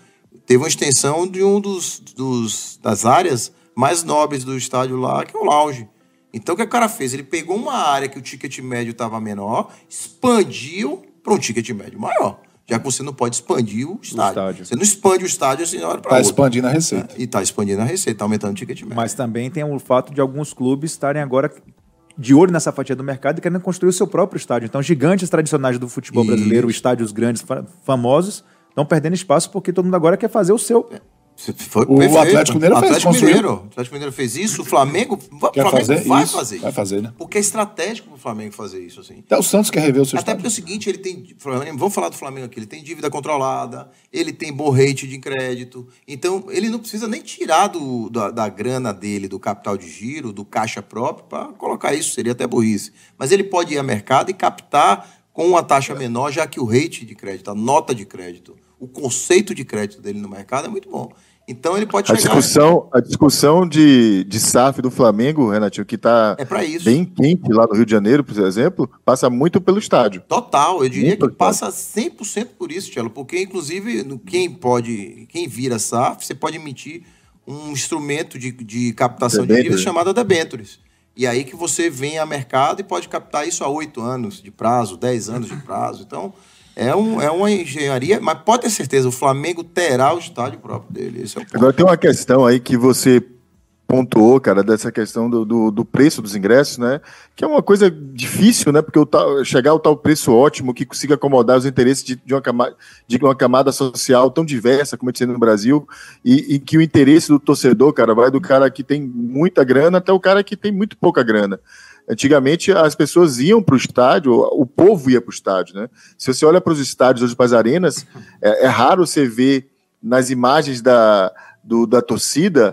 teve uma extensão de um dos, dos das áreas mais nobres do estádio lá, que é o lounge. Então, o que o cara fez? Ele pegou uma área que o ticket médio estava menor, expandiu para um ticket médio maior. Já que você não pode expandir o estádio. O estádio. Você não expande o estádio assim na hora para outra. Está expandindo a receita. E está expandindo a receita, está aumentando o ticket médio. Mas também tem o fato de alguns clubes estarem agora de olho nessa fatia do mercado e querendo construir o seu próprio estádio. Então, gigantes tradicionais do futebol Isso. brasileiro, estádios grandes, famosos, estão perdendo espaço porque todo mundo agora quer fazer o seu... Foi o perfeito. Atlético Mineiro fez, Atlético construiu. Mineiro. O Atlético Mineiro fez isso, o Flamengo, o Quer Flamengo fazer vai isso, fazer isso. vai fazer, né? Porque é estratégico para o Flamengo fazer isso. Assim. Até o Santos quer rever o seu Até estádio. porque é o seguinte, ele tem. Vamos falar do Flamengo aqui, ele tem dívida controlada, ele tem bom rate de crédito. Então, ele não precisa nem tirar do, da, da grana dele, do capital de giro, do caixa próprio, para colocar isso, seria até burrice. Mas ele pode ir ao mercado e captar com uma taxa menor, já que o rate de crédito, a nota de crédito, o conceito de crédito dele no mercado é muito bom. Então ele pode A chegar... discussão, a discussão de, de S A F do Flamengo, Renatinho, que está É pra isso. bem quente lá no Rio de Janeiro, por exemplo, passa muito pelo estádio. Total, eu diria Muito que total. passa cem por cento por isso, Tchelo, porque inclusive no- quem pode, quem vira S A F, você pode emitir um instrumento de, de captação de Debêntures. dívidas chamado debêntures. E aí que você vem a mercado e pode captar isso a oito anos de prazo, dez anos de prazo. Então, é, um, é uma engenharia, mas pode ter certeza, o Flamengo terá o estádio próprio dele. Esse é o ponto. Agora tem uma questão aí que você pontuou, cara, dessa questão do, do, do preço dos ingressos, né? Que é uma coisa difícil, né? Porque o tal, chegar ao tal preço ótimo que consiga acomodar os interesses de, de, uma, camada, de uma camada social tão diversa como a gente tem no Brasil, e, e que o interesse do torcedor, cara, vai do cara que tem muita grana até o cara que tem muito pouca grana. Antigamente as pessoas iam para o estádio, o povo ia para o estádio, né? Se você olha para os estádios hoje, para as arenas, é, é raro você ver nas imagens da, do, da torcida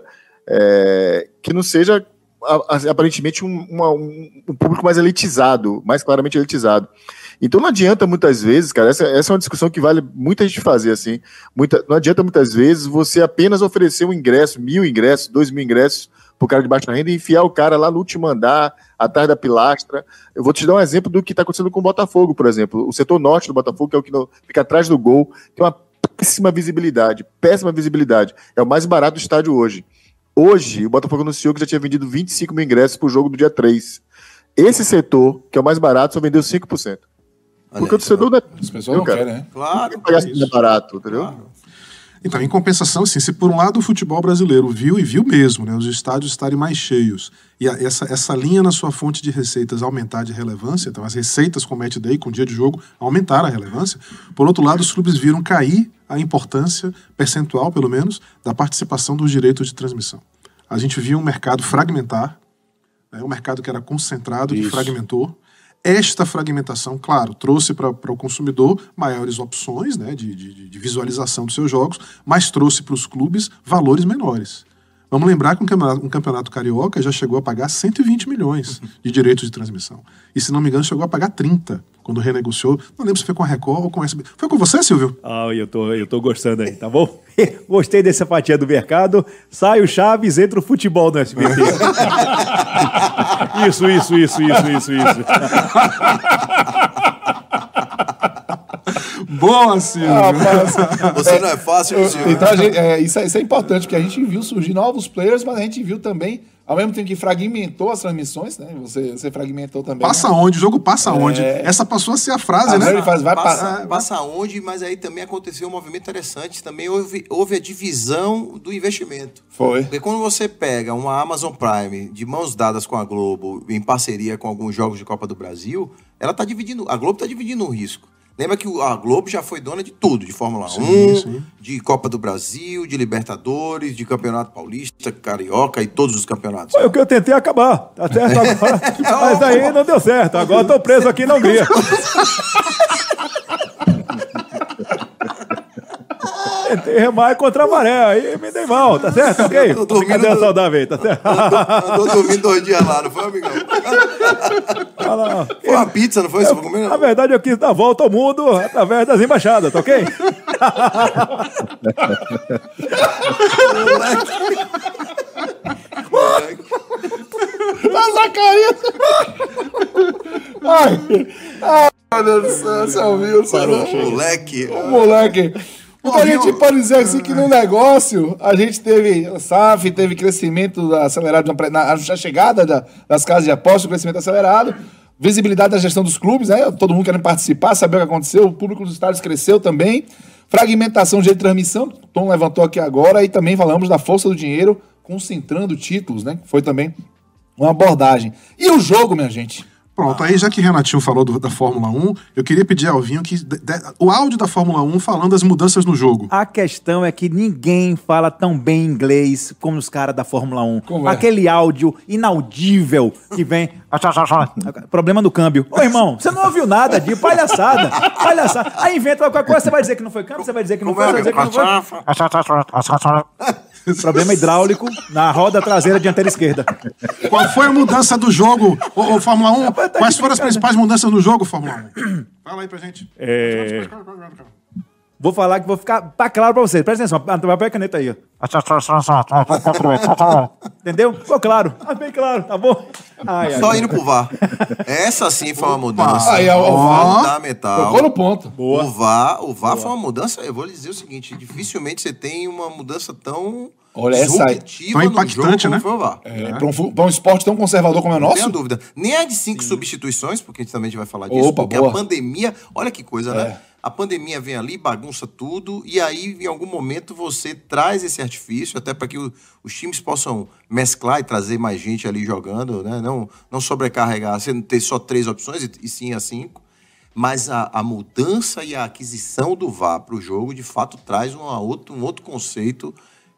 é, que não seja a, a, aparentemente um, uma, um, um público mais elitizado, mais claramente elitizado. Então não adianta muitas vezes, cara, essa, essa é uma discussão que vale muita gente fazer, assim, muita, não adianta muitas vezes você apenas oferecer um ingresso, mil ingressos, dois mil ingressos para o cara de baixa renda e enfiar o cara lá no último andar, atrás da pilastra. Eu vou te dar um exemplo do que está acontecendo com o Botafogo, por exemplo. O setor norte do Botafogo, que é o que não, fica atrás do gol, tem uma péssima visibilidade, péssima visibilidade. É o mais barato do estádio hoje. Hoje, o Botafogo anunciou que já tinha vendido vinte e cinco mil ingressos para o jogo do dia três. Esse setor, que é o mais barato, só vendeu cinco por cento. Porque o torcedor não é... As pessoas não cara? querem, né? Claro, pagar se é barato, entendeu? claro. Então, em compensação, assim, se por um lado o futebol brasileiro viu, e viu mesmo, né, os estádios estarem mais cheios, e a, essa, essa linha na sua fonte de receitas aumentar de relevância, então as receitas com match day, com dia de jogo, aumentaram a relevância, por outro lado, os clubes viram cair a importância percentual, pelo menos, da participação dos direitos de transmissão. A gente viu um mercado fragmentar, né, um mercado que era concentrado, que Isso. fragmentou. Esta fragmentação, claro, trouxe para o consumidor maiores opções, né, de, de, de visualização dos seus jogos, mas trouxe para os clubes valores menores. Vamos lembrar que um campeonato, um campeonato carioca já chegou a pagar cento e vinte milhões de direitos de transmissão. E, se não me engano, chegou a pagar trinta quando renegociou. Não lembro se foi com a Record ou com a S B. Foi com você, Silvio? Ah, eu tô, eu tô gostando aí, tá bom? Gostei dessa fatia do mercado. Sai o Chaves, entra o futebol no S B T. Isso, isso, isso, isso, isso, isso. Boa, Silvio! Você não é fácil, Silvio. Então, a gente- é, isso, é, isso é importante, porque a gente viu surgir novos players, mas a gente viu também, ao mesmo tempo que fragmentou as transmissões, né? Você, você fragmentou também. Passa né? onde? O jogo passa onde? Essa passou a ser a frase, Agora né? ele faz, vai passa, passar. passa onde, mas aí também aconteceu um movimento interessante. Também houve, houve a divisão do investimento. Foi. Porque quando você pega uma Amazon Prime de mãos dadas com a Globo, em parceria com alguns jogos de Copa do Brasil, ela tá dividindo, a Globo está dividindo o risco. Lembra que a Globo já foi dona de tudo, de Fórmula um, sim. de Copa do Brasil, de Libertadores, de Campeonato Paulista, Carioca e todos os campeonatos. Foi o que eu tentei acabar, tá certo agora? Mas aí não deu certo, agora tô preso aqui na Hungria. Tentei remar contra a maré, aí me dei mal, tá certo? Ok? Tô dormindo Cadê a do- saudável aí, tá certo? Andou dormindo dois dias lá, não foi, amigão? Fala, Foi uma pizza, não foi? Você foi comer? na verdade, eu quis dar volta ao mundo através das embaixadas, tá ok? Mas a carinha. Ai, ai, meu Deus do céu, você ouviu? Você Parou, ouviu? moleque. O moleque. Então a gente pode dizer assim que no negócio a gente teve S A F, teve crescimento acelerado na, na chegada da, das casas de apostas, crescimento acelerado, visibilidade da gestão dos clubes, né? Todo mundo querendo participar, saber o que aconteceu, o público dos estádios cresceu também, fragmentação de transmissão, Tom levantou aqui agora, e também falamos da força do dinheiro concentrando títulos, né? Foi também uma abordagem. E o jogo, minha gente? Pronto, aí já que Renatinho falou do, da Fórmula um, eu queria pedir ao Vinho que de, de, o áudio da Fórmula um falando das mudanças no jogo. A questão é que ninguém fala tão bem inglês como os caras da Fórmula um. Como é? Aquele áudio inaudível que vem... Problema do câmbio. Ô, irmão, você não ouviu nada de palhaçada. Palhaçada. Aí inventa qualquer coisa, você vai dizer que não foi câmbio, você vai dizer que não foi, você vai dizer que não foi. Problema hidráulico na roda traseira dianteira esquerda. Qual foi a mudança do jogo, ô, ô Fórmula um? Quais foram as principais mudanças no jogo, Fórmula um? Fala aí pra gente. É... Vou falar que vou ficar... Tá claro pra vocês. Presta atenção. Papel e caneta aí. Entendeu? Ficou claro. Tá bem claro, tá bom? Ai, ai, Só ai. indo pro V A R. Essa sim foi uma mudança Aí, ó, o V A R. fundamental. Tocou no ponto. Boa. O V A R, o V A R foi uma mudança, eu vou lhe dizer o seguinte, dificilmente você tem uma mudança tão Olha, essa aí. disruptiva Tão no impactante, jogo né? como foi o V A R. É, pra, um, fu- pra um esporte tão conservador como é o Não tenha nosso, dúvida. Nem a de cinco substituições, porque a gente também vai falar disso, Opa, porque boa. a pandemia, olha que coisa, É. né? A pandemia vem ali, bagunça tudo, e aí, em algum momento, você traz esse artifício, até para que o- os times possam mesclar e trazer mais gente ali jogando, né? Não, não sobrecarregar, você não ter só três opções, e, e sim as cinco. Mas a, a mudança e a aquisição do V A R para o jogo, de fato, traz uma outra, um outro conceito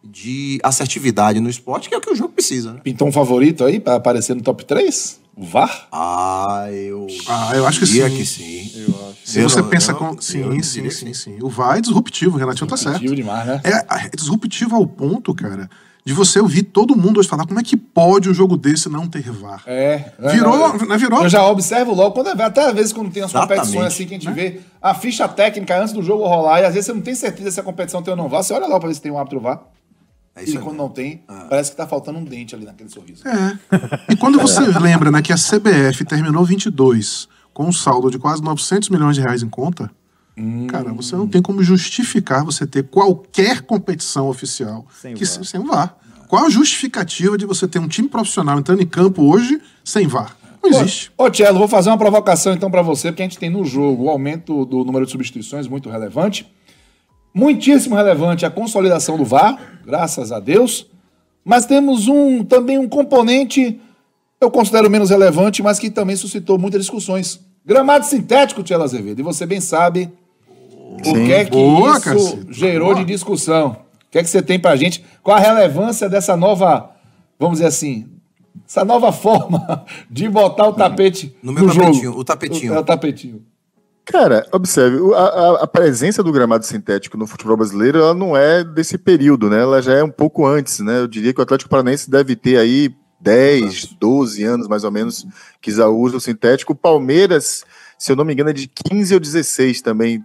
de assertividade no esporte, que é o que o jogo precisa, né? pintou um favorito aí pra aparecer no top três? O V A R? Ah, eu... Ah, eu acho que diria sim. que sim. Se Eu você não- pensa eu- com... eu Sim, diria sim, que sim, sim. O V A R é disruptivo, o Renatinho tá certo. Disruptivo demais, né? É, é disruptivo ao ponto, cara, de você ouvir todo mundo hoje falar como é que pode um jogo desse não ter V A R. É. Virou, Eu- não virou? Eu já observo logo, quando, até às vezes quando tem as Exatamente. competições assim que a gente vê a ficha técnica antes do jogo rolar, e às vezes você não tem certeza se a competição tem ou não V A R, você olha lá pra ver se tem um árbitro V A R. É E isso aí. quando não tem, parece que tá faltando um dente ali naquele sorriso. É. E quando você lembra, né, que a C B F terminou vinte e dois com um saldo de quase novecentos milhões de reais em conta, cara, você não tem como justificar você ter qualquer competição oficial Sem que, V A R. sem V A R. Qual a justificativa de você ter um time profissional entrando em campo hoje sem V A R? Não existe. Ô, Tchelo, vou fazer uma provocação então pra você, porque a gente tem no jogo o aumento do número de substituições muito relevante. Muitíssimo relevante a consolidação do V A R, graças a Deus. Mas temos um também um componente, eu considero menos relevante, mas que também suscitou muitas discussões. Gramado sintético, Tchelo Azevedo. E você bem sabe o Sim. que é que Boa, isso cacete. gerou de discussão. O que é que você tem pra gente? Qual a relevância dessa nova, vamos dizer assim, essa nova forma de botar o tapete No meu no tapetinho, jogo? o tapetinho. É o tapetinho. Cara, observe, o- a, a- a presença do gramado sintético no futebol brasileiro, ela não é desse período, né? Ela já é um pouco antes, né? Eu diria que o Atlético Paranaense deve ter aí dez, doze anos, mais ou menos, que já usa o sintético. O Palmeiras, se eu não me engano, é de quinze ou dezesseis também.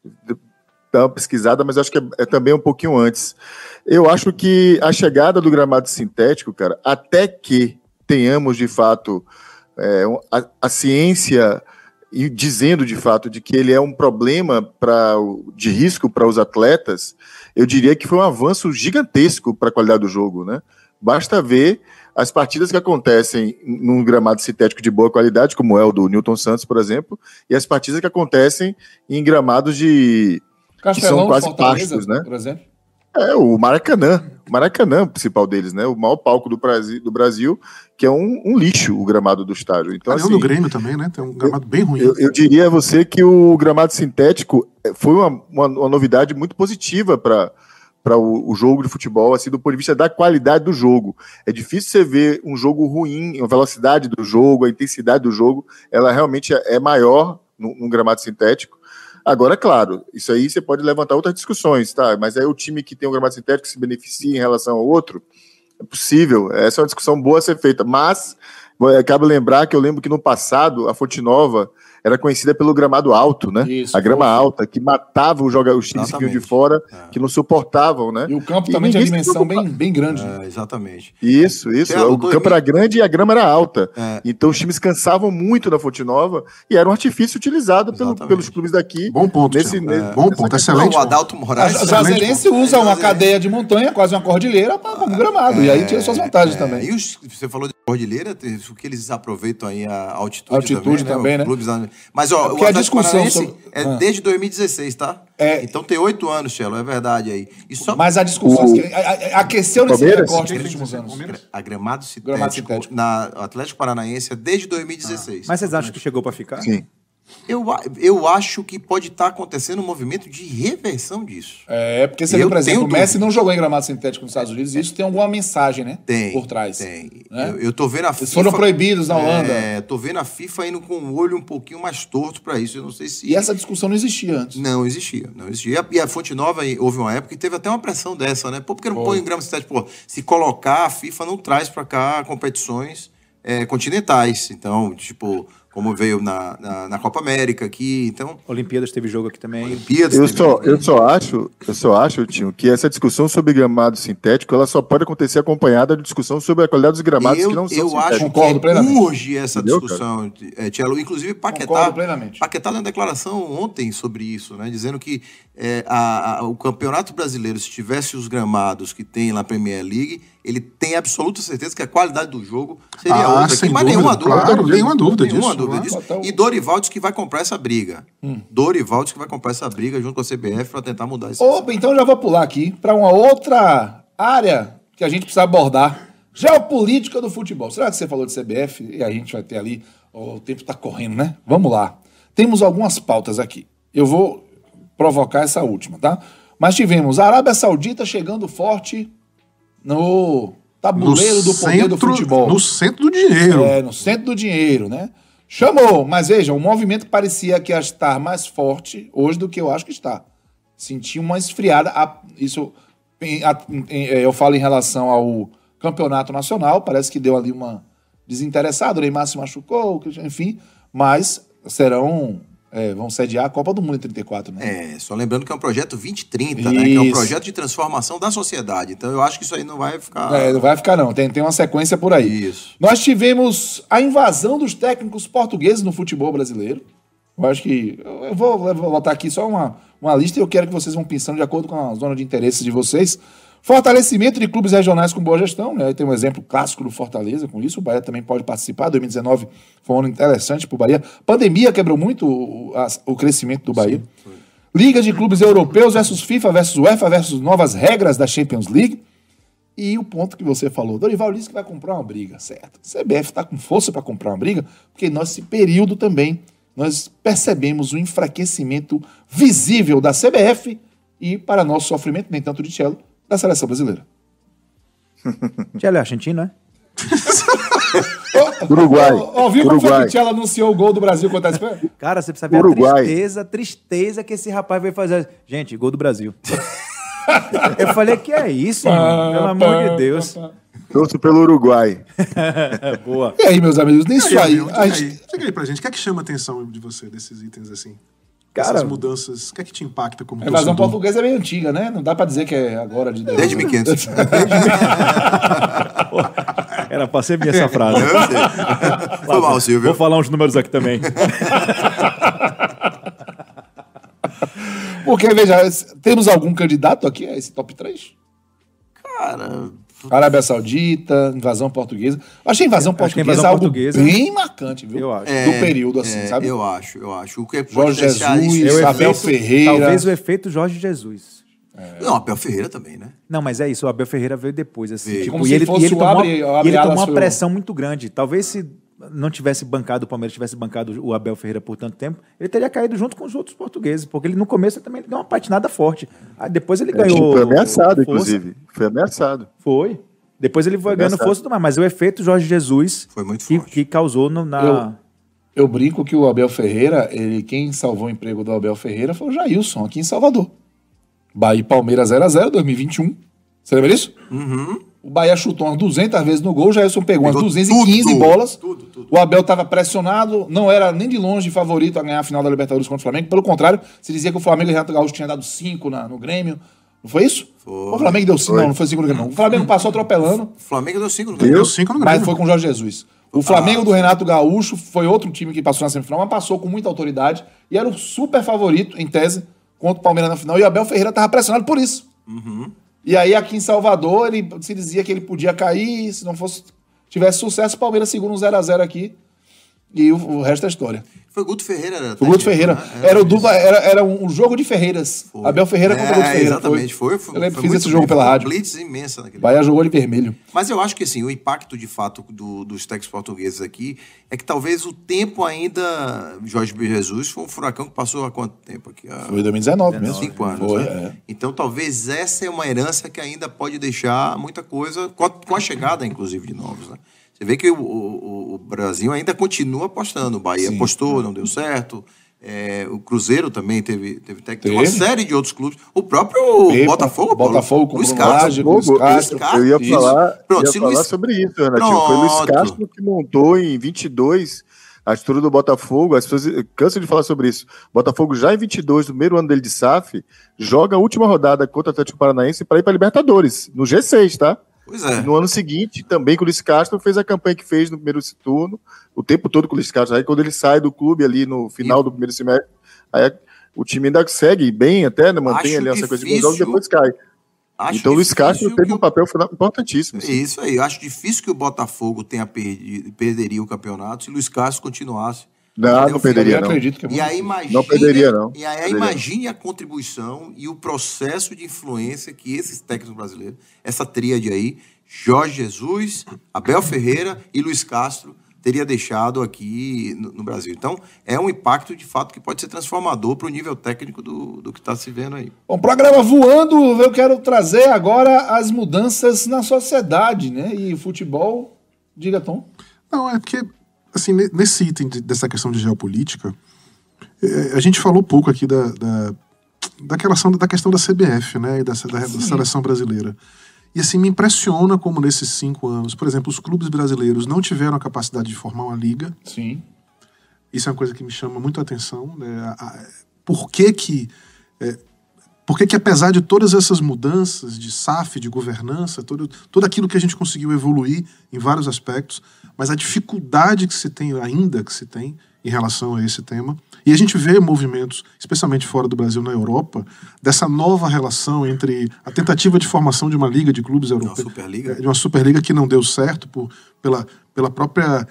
Dá uma pesquisada, mas acho que é, é também um pouquinho antes. Eu acho que a chegada do gramado sintético, cara, até que tenhamos, de fato, é, um- a, a ciência... e dizendo de fato de que ele é um problema pra, o- de risco para os atletas, eu diria que foi um avanço gigantesco para a qualidade do jogo, né? Basta ver as partidas que acontecem num gramado sintético de boa qualidade, como é o do Newton Santos, por exemplo, e as partidas que acontecem em gramados de que são quase Fortaleza, pastos, né? por exemplo. É, o Maracanã. O Maracanã é o principal deles, né? O maior palco do Brasil, do Brasil que é um, um lixo o gramado do estádio. Então, Então, assim, do Grêmio também, né? Tem um gramado bem ruim. eu, eu diria a você que o gramado sintético foi uma, uma, uma novidade muito positiva para para o, o jogo de futebol, assim, do ponto de vista da qualidade do jogo. É difícil você ver um jogo ruim, a velocidade do jogo, a intensidade do jogo, ela realmente é, é maior num, num gramado sintético. Agora, claro, isso aí você pode levantar outras discussões, tá? Mas aí o time que tem um gramado sintético se beneficia em relação ao outro, é possível. Essa é uma discussão boa a ser feita, mas cabe lembrar que eu lembro que no passado a Fonte Nova era conhecida pelo gramado alto, né? Isso, a grama fofo. alta, que matava os, joga- os times que vinham de Exatamente. fora, É. que não suportavam, né? E o campo E também de ninguém se dimensão preocupava. bem, bem grande. né? É, exatamente. Isso, isso. Chelo, o dois campo mil- era grande e a grama era alta. É. Então os times cansavam muito na Fonte Nova e era um artifício utilizado pelo- Exatamente. pelos clubes daqui. Bom ponto, Nesse, Thiago. nesse- É, bom nessa ponto, questão. excelente. O Adalto A Moraes. a Juazeirense usa uma cadeia de montanha, quase uma cordilheira, pra- como gramado. E aí tinha suas vantagens É, também. E os, você falou de cordilheira, tem- o que eles aproveitam aí a altitude, Altitude também, Os né? clubes da- Mas ó, Porque o a Atlético discussão Paranaense sobre- é Ah. desde dois mil e dezesseis, tá? É. Então tem oito anos, Chelo, é verdade aí. E só Mas a discussão O- a- a- aqueceu nesse Palmeiras? recorte nos últimos anos. a gramado sintético, Gramado sintético. na o Atlético Paranaense é desde dois mil e dezesseis. Mas vocês acham que chegou pra ficar? Sim. Eu, a- eu acho que pode estar acontecendo um movimento de reversão disso. É, porque você Eu vê, por exemplo, o tenho Messi dúvida. não jogou em gramado sintético nos Estados Unidos, e isso tem alguma mensagem, né? Tem. Por trás. Tem. né? Eu, eu tô vendo a Eles FIFA. foram proibidos na Holanda. É, tô vendo a FIFA indo com o olho um pouquinho mais torto pra isso. Eu não sei se. E essa discussão não existia antes. Não existia, não existia. E a, e a Fonte Nova, e houve uma época que teve até uma pressão dessa, né? Pô, por que não põe em grama sintético? Pô, se colocar, a FIFA não traz pra cá competições é, continentais. Então, tipo, como veio na, na, na Copa América aqui, então, Olimpíadas teve jogo aqui também. Olimpíadas. Eu teve- só, eu só acho, eu só acho, Tinho, que essa discussão sobre gramado sintético, ela só pode acontecer acompanhada de discussão sobre a qualidade dos gramados eu, que não são eu sintéticos. acho Concordo que plenamente. urge essa Entendeu, discussão, é, Tchelo. Inclusive, Paquetá, Concordo plenamente. Paquetá deu uma declaração ontem sobre isso, né? Dizendo que é, a- a- o Campeonato Brasileiro, se tivesse os gramados que tem na Premier League, ele tem absoluta certeza que a qualidade do jogo seria Ah, outra. sem aqui, mas dúvida, nenhuma dúvida. claro, nenhuma dúvida Nenhuma disso, dúvida claro. disso. E Dorival diz que vai comprar essa briga. Dorival diz que vai comprar essa briga junto com a C B F para tentar mudar isso. Opa, então eu já vou pular aqui para uma outra área que a gente precisa abordar. Geopolítica do futebol. Será que você falou de C B F? E a gente vai ter ali... O tempo está correndo, né? Vamos lá. Temos algumas pautas aqui. Eu vou provocar essa última, tá? Mas tivemos a Arábia Saudita chegando forte no tabuleiro do poder do futebol. No centro do dinheiro. É, no centro do dinheiro, né? Chamou, mas veja, um movimento que parecia que ia estar mais forte hoje do que eu acho que está. Senti uma esfriada. a- Isso em- a- em- é, eu falo em relação ao campeonato nacional, parece que deu ali uma desinteressada, o Neymar se machucou, enfim, mas serão, é, vão sediar a Copa do Mundo em trinta e quatro, né? É, só lembrando que é um projeto vinte trinta, né? Que é um Isso. projeto de transformação da sociedade. Então eu acho que isso aí não vai ficar. É, não vai ficar não, tem, tem uma sequência por aí. Isso. Nós tivemos a invasão dos técnicos portugueses no futebol brasileiro. Eu acho que. Eu vou, eu vou botar aqui só uma, uma lista e eu quero que vocês vão pensando de acordo com a zona de interesse de vocês. Fortalecimento de clubes regionais com boa gestão, né? Aí tem um exemplo clássico do Fortaleza com isso. O Bahia também pode participar. dois mil e dezenove foi um ano interessante para o Bahia. Pandemia quebrou muito o, a- o crescimento do Bahia. Liga de clubes europeus versus FIFA versus UEFA versus novas regras da Champions League. E o ponto que você falou, Dorival disse que vai comprar uma briga, certo? C B F está com força para comprar uma briga, porque nesse período também nós percebemos o enfraquecimento visível da C B F e, para nosso sofrimento, nem tanto de Cello, da seleção brasileira. Tchelo é argentino, né? Uruguai. Ó, ó, viu como foi Uruguai. que o Cello anunciou o gol do Brasil contra a Espanha? Cara, você precisa ver Uruguai. a tristeza, tristeza que esse rapaz veio fazer. Gente, gol do Brasil. Eu falei, que é isso, mano? Pelo amor de Deus. Torço pelo Uruguai. É boa. E aí, meus amigos, nisso aí, Diga a aí, gente- diga aí pra gente, o que é que chama a atenção de você desses itens assim? Cara, Essas mudanças, o que é que te impacta como a invasão torcedor? portuguesa é bem antiga, né? Não dá pra dizer que é agora de... Desde mil e quinhentos. era pra ser minha essa frase. Foi mal, Silvio. Vou falar uns números aqui também. Porque, veja, temos algum candidato aqui a esse top três? Cara, Arábia Saudita, invasão portuguesa. Eu achei a invasão Acho que a portuguesa invasão algo portuguesa- bem marcante, viu? Eu acho. Do período, assim, é, sabe? Eu acho, eu acho. O que pode Jorge deixar Jesus, isso- É o Abel efeito- Ferreira. Talvez o efeito Jorge Jesus. Não, Abel Ferreira também, né? Não, mas é isso, o Abel Ferreira veio depois, assim. Veio. Tipo, Como e se ele, fosse e ele o tomou, abre- e abre ele alas tomou uma pro- pressão muito grande. Talvez se não tivesse bancado, o Palmeiras tivesse bancado o Abel Ferreira por tanto tempo, ele teria caído junto com os outros portugueses, porque ele no começo também deu uma patinada forte. Aí depois ele ganhou. Foi ameaçado, força. inclusive. Foi ameaçado. Foi. Depois ele foi ganhando Ameaçado. força e tudo mais, mas o efeito Jorge Jesus Foi muito que, forte. que causou no- na. Eu- Eu brinco que o Abel Ferreira, ele, quem salvou o emprego do Abel Ferreira foi o Jailson, aqui em Salvador. Bahia e Palmeiras zero a zero, dois mil e vinte e um. Você lembra disso? O Bahia chutou umas duzentas vezes no gol, o Jailson pegou, umas Pegou duzentas e quinze tudo, bolas. tudo, tudo. O Abel estava pressionado, não era nem de longe favorito a ganhar a final da Libertadores contra o Flamengo. Pelo contrário, se dizia que o Flamengo e o Renato Gaúcho tinha dado cinco na, no Grêmio. Não foi isso? Foi. O Flamengo deu cinco, não, não foi cinco no Grêmio, não. O Flamengo passou atropelando. O Flamengo deu cinco no Grêmio. Deu cinco no Grêmio. Mas foi com o Jorge Jesus. O Flamengo ah, do Renato Gaúcho foi outro time que passou na semifinal, mas passou com muita autoridade e era o super favorito, em tese, contra o Palmeiras na final. E o Abel Ferreira estava pressionado por isso. Uhum. E aí aqui em Salvador, ele se dizia que ele podia cair, se não fosse tivesse sucesso, o Palmeiras segura um zero a zero aqui. E o, o resto é história. Foi o Guto Ferreira. Era o Guto Ferreira. Né? Era, era, o dupla, era, era um jogo de Ferreiras. Foi. Abel Ferreira contra o é, Guto Ferreira. Exatamente. Foi, foi, eu lembro que fiz esse jogo pela rádio. Uma blitz imensa naquele Bahia jogo. jogou de vermelho. Mas eu acho que assim, o impacto de fato do, dos técnicos portugueses aqui é que talvez o tempo ainda... Jorge Jesus foi um furacão que passou há quanto tempo aqui? Há foi dois mil e dezenove mesmo. Cinco anos. Foi, né? é. Então talvez essa é uma herança que ainda pode deixar muita coisa, com a, com a chegada inclusive de novos, né? Você vê que o, o, o Brasil ainda continua apostando. O Bahia Sim. apostou, não deu certo. É, o Cruzeiro também teve, teve, teve, teve uma série de outros clubes. O próprio Pepa, Botafogo, Botafogo com Luiz o Castro. Luiz Castro. Eu ia falar, Pronto, ia falar Luiz... sobre isso, Renatinho. Foi o Luiz Castro que montou em vinte e dois a estrutura do Botafogo. As pessoas cansam de falar sobre isso. Botafogo já em vinte e dois, no primeiro ano dele de S A F, joga a última rodada contra o Atlético Paranaense para ir para a Libertadores, no G seis, tá? Pois é. No ano seguinte, também com o Luiz Castro, fez a campanha que fez no primeiro turno, o tempo todo com o Luiz Castro. Aí quando ele sai do clube ali no final e... do primeiro semestre, aí o time ainda segue bem até, né, mantém Acho ali essa coisa difícil... de jogos e depois cai. Acho então o Luiz Castro teve que... um papel importantíssimo. É isso aí. Eu acho difícil que o Botafogo tenha perdido, perderia o campeonato se o Luiz Castro continuasse. Não, não perderia, não. Acredito que é e aí imagine, não perderia, não. E aí perderia. imagine a contribuição e o processo de influência que esses técnicos brasileiros, essa tríade aí, Jorge Jesus, Abel Ferreira e Luiz Castro, teria deixado aqui no, no Brasil. Então, é um impacto, de fato, que pode ser transformador para o nível técnico do, do que está se vendo aí. Bom, programa voando, eu quero trazer agora as mudanças na sociedade, né? E o futebol, diga, Tom. Não, é porque, assim, nesse item de, dessa questão de geopolítica, é, a gente falou pouco aqui da, da, da, relação, da questão da C B F, né? E da, da, da seleção brasileira. E assim, me impressiona como nesses cinco anos, por exemplo, os clubes brasileiros não tiveram a capacidade de formar uma liga. Sim. Isso é uma coisa que me chama muito a atenção. Né? Por que que, é, por que que, apesar de todas essas mudanças de S A F, de governança, todo, tudo aquilo que a gente conseguiu evoluir em vários aspectos, mas a dificuldade que se tem, ainda que se tem, em relação a esse tema. E a gente vê movimentos, especialmente fora do Brasil, na Europa, dessa nova relação entre a tentativa de formação de uma liga de clubes europeus. Uma Superliga. De uma Superliga que não deu certo por, pela, pela própria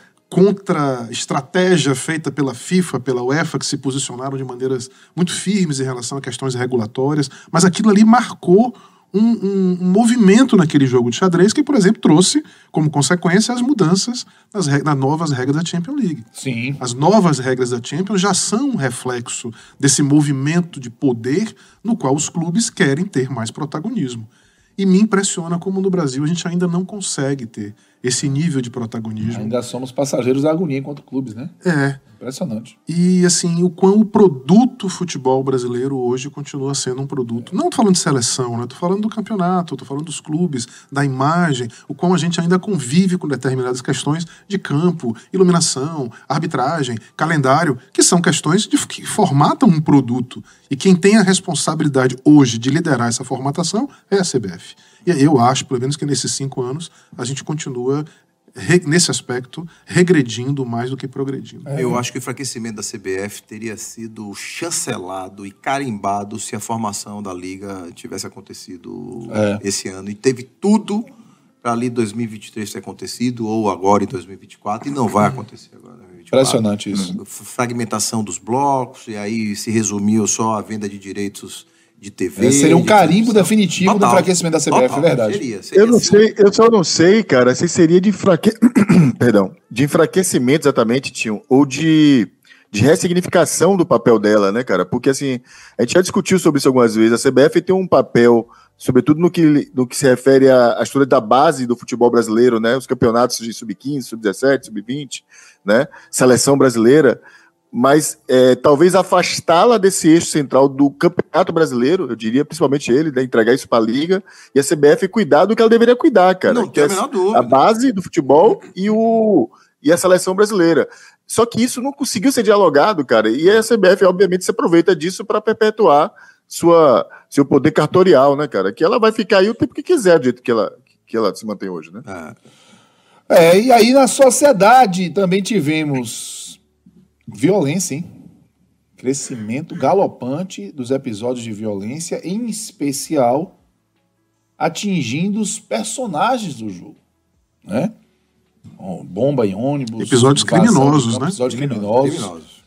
contra-estratégia feita pela FIFA, pela UEFA, que se posicionaram de maneiras muito firmes em relação a questões regulatórias. Mas aquilo ali marcou Um, um, um movimento naquele jogo de xadrez que, por exemplo, trouxe como consequência as mudanças nas, nas novas regras da Champions League. Sim. As novas regras da Champions já são um reflexo desse movimento de poder no qual os clubes querem ter mais protagonismo. E me impressiona como no Brasil a gente ainda não consegue ter esse nível de protagonismo. Ainda somos passageiros da agonia enquanto clubes, né? É. Impressionante. E, assim, o quão o produto futebol brasileiro hoje continua sendo um produto... Não tô falando de seleção, né? Tô falando do campeonato, tô falando dos clubes, da imagem, o quão a gente ainda convive com determinadas questões de campo, iluminação, arbitragem, calendário, que são questões de, que formatam um produto. E quem tem a responsabilidade hoje de liderar essa formatação é a C B F. E eu acho, pelo menos, que nesses cinco anos a gente continua... nesse aspecto, regredindo mais do que progredindo. É. Eu acho que o enfraquecimento da C B F teria sido chancelado e carimbado se a formação da Liga tivesse acontecido é. esse ano. E teve tudo para ali em dois mil e vinte e três ter acontecido, ou agora em dois mil e vinte e quatro, e não vai acontecer agora em dois mil e vinte e quatro. Impressionante isso. Fragmentação dos blocos, e aí se resumiu só a venda de direitos de T V. É, seria um de carimbo definitivo total, do enfraquecimento da C B F, total, é verdade. Seria, seria eu não assim. sei, eu só não sei, cara, se seria de enfraque... Perdão, de enfraquecimento exatamente, Tinho, ou de, de ressignificação do papel dela, né, cara? Porque assim, a gente já discutiu sobre isso algumas vezes. A C B F tem um papel, sobretudo no que, no que se refere à, à história da base do futebol brasileiro, né? Os campeonatos de sub quinze, sub dezessete, sub vinte, né? Seleção brasileira. Mas é, talvez afastá-la desse eixo central do Campeonato Brasileiro, eu diria, principalmente ele, né, entregar isso para a Liga, e a C B F cuidar do que ela deveria cuidar, cara. Não que tem é a menor dúvida. A base do futebol e o, e a seleção brasileira. Só que isso não conseguiu ser dialogado, cara, e a C B F, obviamente, se aproveita disso para perpetuar sua, seu poder cartorial, né, cara? Que ela vai ficar aí o tempo que quiser, do jeito que ela, que ela se mantém hoje, né? É. é, e aí na sociedade também tivemos violência, hein? Crescimento galopante dos episódios de violência, em especial atingindo os personagens do jogo, né? Bomba em ônibus. Episódios criminosos, né? Episódios criminosos. criminosos.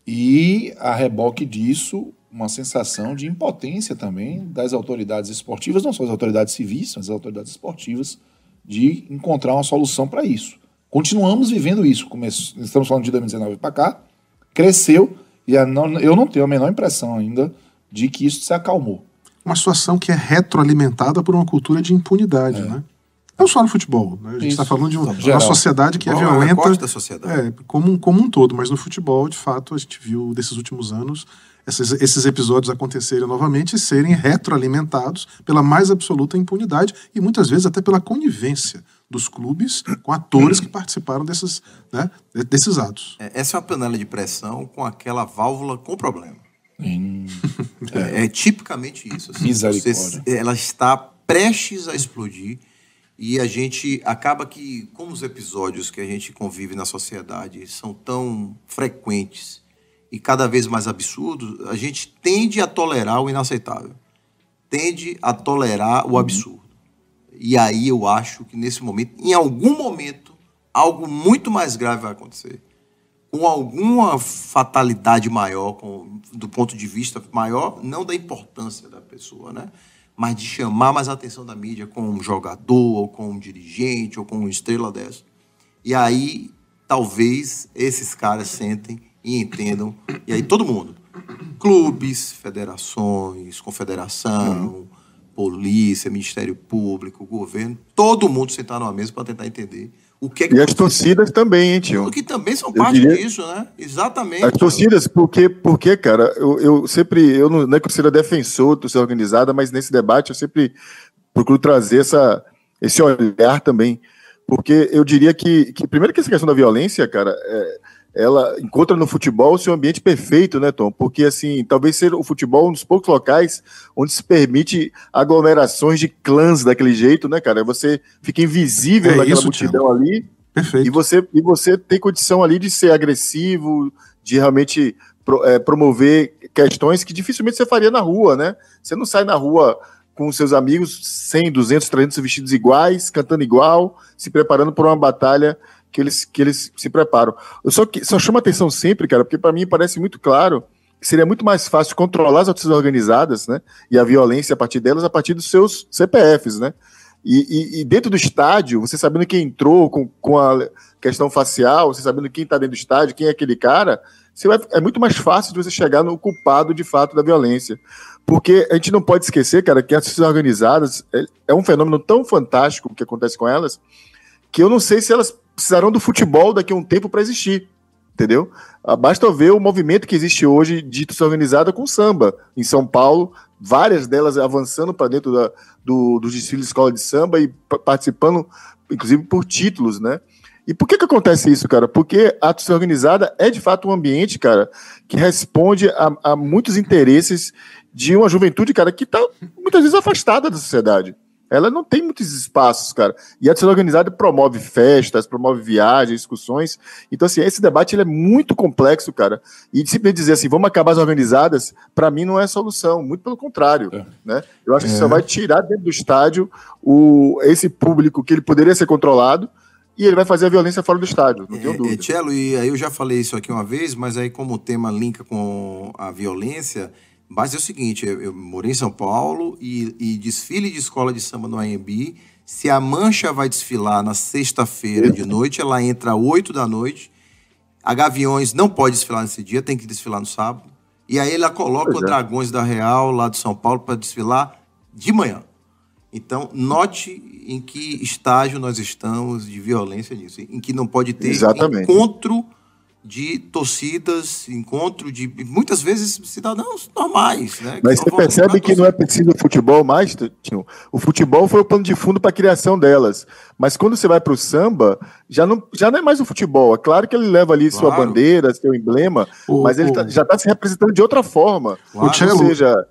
E, a reboque disso, uma sensação de impotência também das autoridades esportivas, não só as autoridades civis, mas as autoridades esportivas, de encontrar uma solução para isso. Continuamos vivendo isso. Estamos falando de dois mil e dezenove para cá, cresceu, e eu não tenho a menor impressão ainda de que isso se acalmou. Uma situação que é retroalimentada por uma cultura de impunidade, é. né? Não só no futebol, né? A gente está falando de uma, uma sociedade que é violenta da sociedade. É, como, como um todo, mas no futebol, de fato, a gente viu desses últimos anos esses, esses episódios acontecerem novamente e serem retroalimentados pela mais absoluta impunidade e muitas vezes até pela conivência dos clubes com atores que participaram desses, né, desses atos. Essa é uma panela de pressão com aquela válvula com problema. Hum, é. é tipicamente isso. Assim, Misericórdia. Você, ela está prestes a explodir. E a gente acaba que, como os episódios que a gente convive na sociedade são tão frequentes e cada vez mais absurdos, a gente tende a tolerar o inaceitável. Tende a tolerar o absurdo. E aí eu acho que nesse momento, em algum momento, algo muito mais grave vai acontecer. Com alguma fatalidade maior, com, do ponto de vista maior, não da importância da pessoa, né? Mas de chamar mais a atenção da mídia com um jogador, ou com um dirigente, ou com uma estrela dessa. E aí, talvez, esses caras sentem e entendam. E aí todo mundo, clubes, federações, confederação, uhum. polícia, Ministério Público, governo, todo mundo sentar numa mesa para tentar entender o que é que... E as torcidas também, hein, tio? Que também são parte diria... disso, né? Exatamente. As torcidas, porque, porque cara, eu, eu sempre, eu não, não é que eu seja defensor de torcida organizada, mas nesse debate eu sempre procuro trazer essa, esse olhar também, porque eu diria que, que primeiro que essa questão da violência, cara, é, ela encontra no futebol o seu ambiente perfeito, né, Tom? Porque, assim, talvez ser o futebol um dos poucos locais onde se permite aglomerações de clãs daquele jeito, né, cara? Você fica invisível é naquela isso, multidão tio. ali. Perfeito. E você, e você tem condição ali de ser agressivo, de realmente pro, é, promover questões que dificilmente você faria na rua, né? Você não sai na rua com os seus amigos cem, duzentos, trezentos vestidos iguais, cantando igual, se preparando para uma batalha que eles, que eles se preparam. Eu só, que, só chamo a atenção sempre, cara, porque para mim parece muito claro que seria muito mais fácil controlar as torcidas organizadas, né, e a violência a partir delas, a partir dos seus C P Fs, né, e, e, e dentro do estádio, você sabendo quem entrou com, com a questão facial, você sabendo quem está dentro do estádio, quem é aquele cara, você vai, é muito mais fácil de você chegar no culpado de fato da violência, porque a gente não pode esquecer, cara, que as torcidas organizadas é, é um fenômeno tão fantástico que acontece com elas, que eu não sei se elas precisarão do futebol daqui a um tempo para existir, entendeu? Basta ver o movimento que existe hoje de torcida organizada com samba em São Paulo, várias delas avançando para dentro da, do, dos desfiles de escola de samba e participando, inclusive, por títulos, né? E por que que acontece isso, cara? Porque a torcida organizada é, de fato, um ambiente, cara, que responde a, a muitos interesses de uma juventude, cara, que está muitas vezes afastada da sociedade. Ela não tem muitos espaços, cara. E a torcida organizada promove festas, promove viagens, discussões. Então, assim, esse debate ele é muito complexo, cara. E simplesmente dizer assim, vamos acabar as organizadas, para mim não é solução. Muito pelo contrário. É. Né? Eu acho que é. Você só vai tirar dentro do estádio o, esse público que ele poderia ser controlado e ele vai fazer a violência fora do estádio. Não tenho é, dúvida. É, Tchelo, e aí eu já falei isso aqui uma vez, mas aí como o tema linka com a violência... Mas é o seguinte, eu, eu morei em São Paulo e, e desfile de escola de samba no A M B, se a Mancha vai desfilar na sexta-feira de noite, ela entra às oito da noite, a Gaviões não pode desfilar nesse dia, tem que desfilar no sábado, e aí ela coloca o Dragões da Real, lá de São Paulo, para desfilar de manhã. Então, note em que estágio nós estamos de violência nisso, em que não pode ter Exatamente. encontro de torcidas, encontro de, muitas vezes, cidadãos normais. Né, Mas você percebe que não é preciso futebol mais, Tio? O futebol foi o plano de fundo para a criação delas. Mas quando você vai para o samba, já não, já não é mais o futebol. É claro que ele leva ali claro. sua bandeira, seu emblema, o, mas ele o... tá, já está se representando de outra forma. Claro. Ou seja...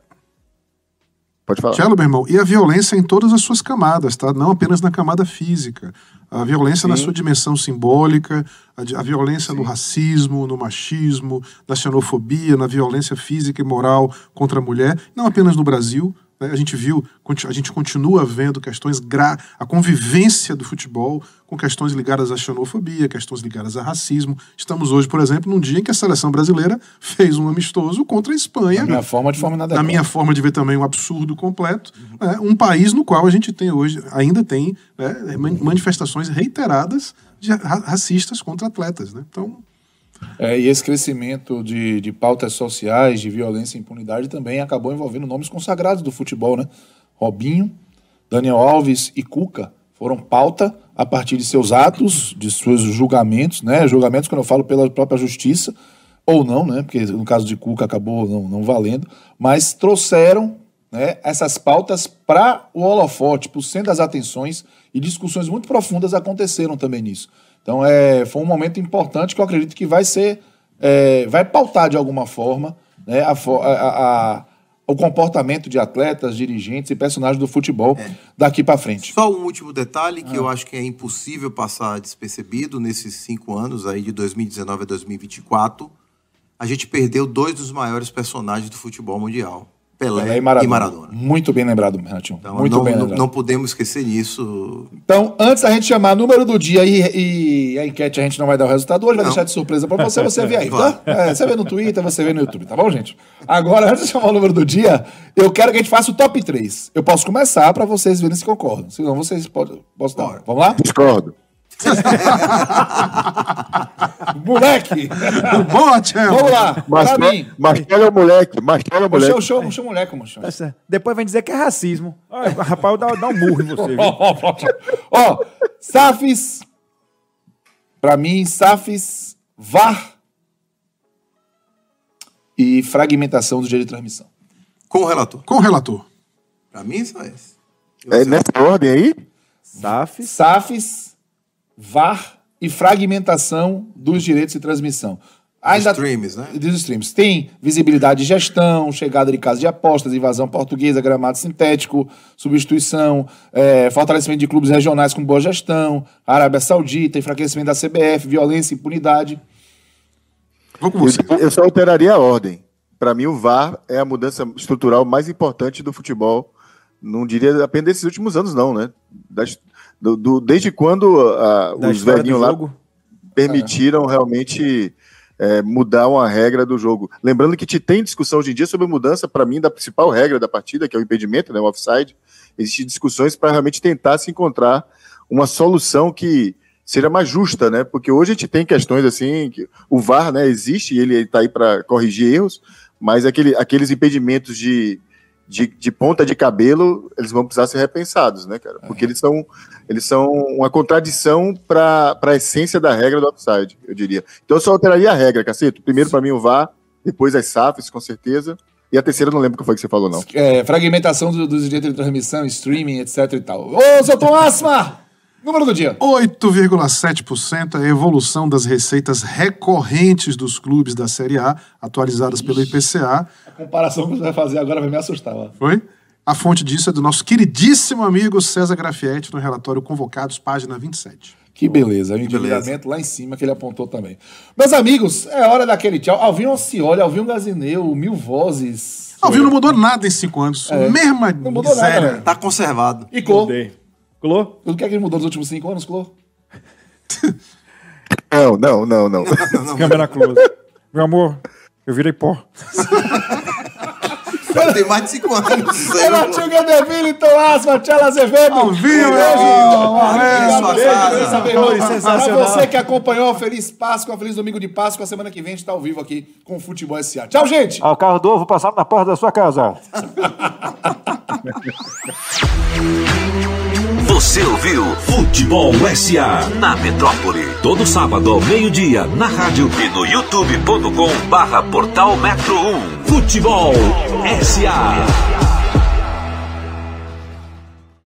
Pode falar. Tchelo, meu irmão, e a violência em todas as suas camadas, tá? Não apenas na camada física. A violência Sim. na sua dimensão simbólica, a, a violência Sim. no racismo, no machismo, na xenofobia, na violência física e moral contra a mulher, não apenas no Brasil. Né? A gente viu, a gente continua vendo questões, gra... a convivência do futebol com questões ligadas à xenofobia, questões ligadas a racismo. Estamos hoje, por exemplo, num dia em que a seleção brasileira fez um amistoso contra a Espanha. Na minha forma de forma nada. Na minha forma de ver também um absurdo completo. Uhum. Né? Um país no qual a gente tem hoje, ainda tem né, manifestações reiteradas de racistas contra atletas. Né? Então... É, e esse crescimento de, de pautas sociais, de violência e impunidade também acabou envolvendo nomes consagrados do futebol, né? Robinho, Daniel Alves e Cuca foram pauta a partir de seus atos, de seus julgamentos, né? Julgamentos, quando eu falo pela própria justiça, ou não, né? Porque no caso de Cuca acabou não, não valendo, mas trouxeram né, essas pautas para o holofote, por centro das atenções, e discussões muito profundas aconteceram também nisso. Então, é, foi um momento importante que eu acredito que vai ser, é, vai pautar de alguma forma né, a, a, a, o comportamento de atletas, dirigentes e personagens do futebol é. daqui para frente. Só um último detalhe que ah. eu acho que é impossível passar despercebido nesses cinco anos, aí de dois mil e dezenove a dois mil e vinte e quatro, a gente perdeu dois dos maiores personagens do futebol mundial. Pelé, Pelé e, Maradona. e Maradona. Muito bem lembrado, Renatinho. Então, Muito não, bem não, lembrado. Não podemos esquecer nisso. Então, antes da gente chamar o número do dia e, e a enquete, a gente não vai dar o resultado hoje, vai não. deixar de surpresa pra você, você vê aí, tá? É, você vê no Twitter, você vê no YouTube, tá bom, gente? Agora, antes de chamar o número do dia, eu quero que a gente faça o top três. Eu posso começar pra vocês verem se concordam. Se não, vocês podem... Posso dar? Vamos lá? Discordo. Moleque! Boa, Tchelo! Vamos lá, mas, pra mim. Marcelo é o moleque, Marcelo é o moleque. Show, show, show, moleque, moleque. Tá depois vem dizer que é racismo. Ai, rapaz, dá, dá um murro em você, viu? Ó, Safes, pra mim, Safes, V A R e fragmentação do direito de transmissão. Com o relator. Com o relator. Pra mim, só esse. É nessa ordem aí? Safes, Safes, V A R e fragmentação dos direitos de transmissão. Ainda, dos streams, né? Dos streams. Tem visibilidade de gestão, chegada de casas de apostas, invasão portuguesa, gramado sintético, substituição, é, fortalecimento de clubes regionais com boa gestão, Arábia Saudita, enfraquecimento da C B F, violência, impunidade. Eu, eu só alteraria a ordem. Para mim, o V A R é a mudança estrutural mais importante do futebol. Não diria apenas desses últimos anos, não, né? Das, do, do, desde quando uh, os velhinhos lá permitiram é. realmente é, mudar uma regra do jogo. Lembrando que te tem discussão hoje em dia sobre a mudança, para mim, da principal regra da partida, que é o impedimento, né, o offside. Existem discussões para realmente tentar se encontrar uma solução que seja mais justa, né? Porque hoje a gente tem questões assim, que o V A R, né, existe e ele está aí para corrigir erros, mas aquele, aqueles impedimentos de De, de ponta de cabelo, eles vão precisar ser repensados, né, cara? Porque é. eles são, eles são uma contradição para a essência da regra do offside, eu diria. Então eu só alteraria a regra, Cacito. Primeiro, para mim, o V A R, depois as Safes, com certeza. E a terceira, eu não lembro o que foi que você falou, não. É, fragmentação dos do direitos de transmissão, streaming, etc e tal. Ô, seu Tom Asma! Número do dia. oito vírgula sete por cento é a evolução das receitas recorrentes dos clubes da Série A, atualizadas pelo I P C A. A comparação que você vai fazer agora vai me assustar. Ó. Foi? A fonte disso é do nosso queridíssimo amigo César Grafietti, no relatório Convocados, página vinte e sete. Que beleza, o endividamento lá em cima que ele apontou também. Meus amigos, é hora daquele tchau. Alvinho Alcioli, Alvinho Gazineu, Mil Vozes. Alvinho não mudou nada em cinco anos. É. Mesma não mudou miséria. Nada, tá conservado. E Clô? Clô? O que é que ele mudou nos últimos cinco anos, Clô? Não, não, não, não. Câmera close. Meu amor, eu virei pó. Eu tenho mais de cinco anos. Renatinho Gadeville, Tom Asma, Tchela Azevedo. Alvinho, beijo. Pra você que acompanhou, feliz Páscoa, feliz domingo de Páscoa. A semana que vem a gente tá ao vivo aqui com o Futebol S A. Tchau, gente. Ah, o carro do ovo passado na porta da sua casa. Você ouviu Futebol S A na Metrópole. Todo sábado ao meio-dia na rádio e no youtube ponto com barra portal Metro um. Futebol S A.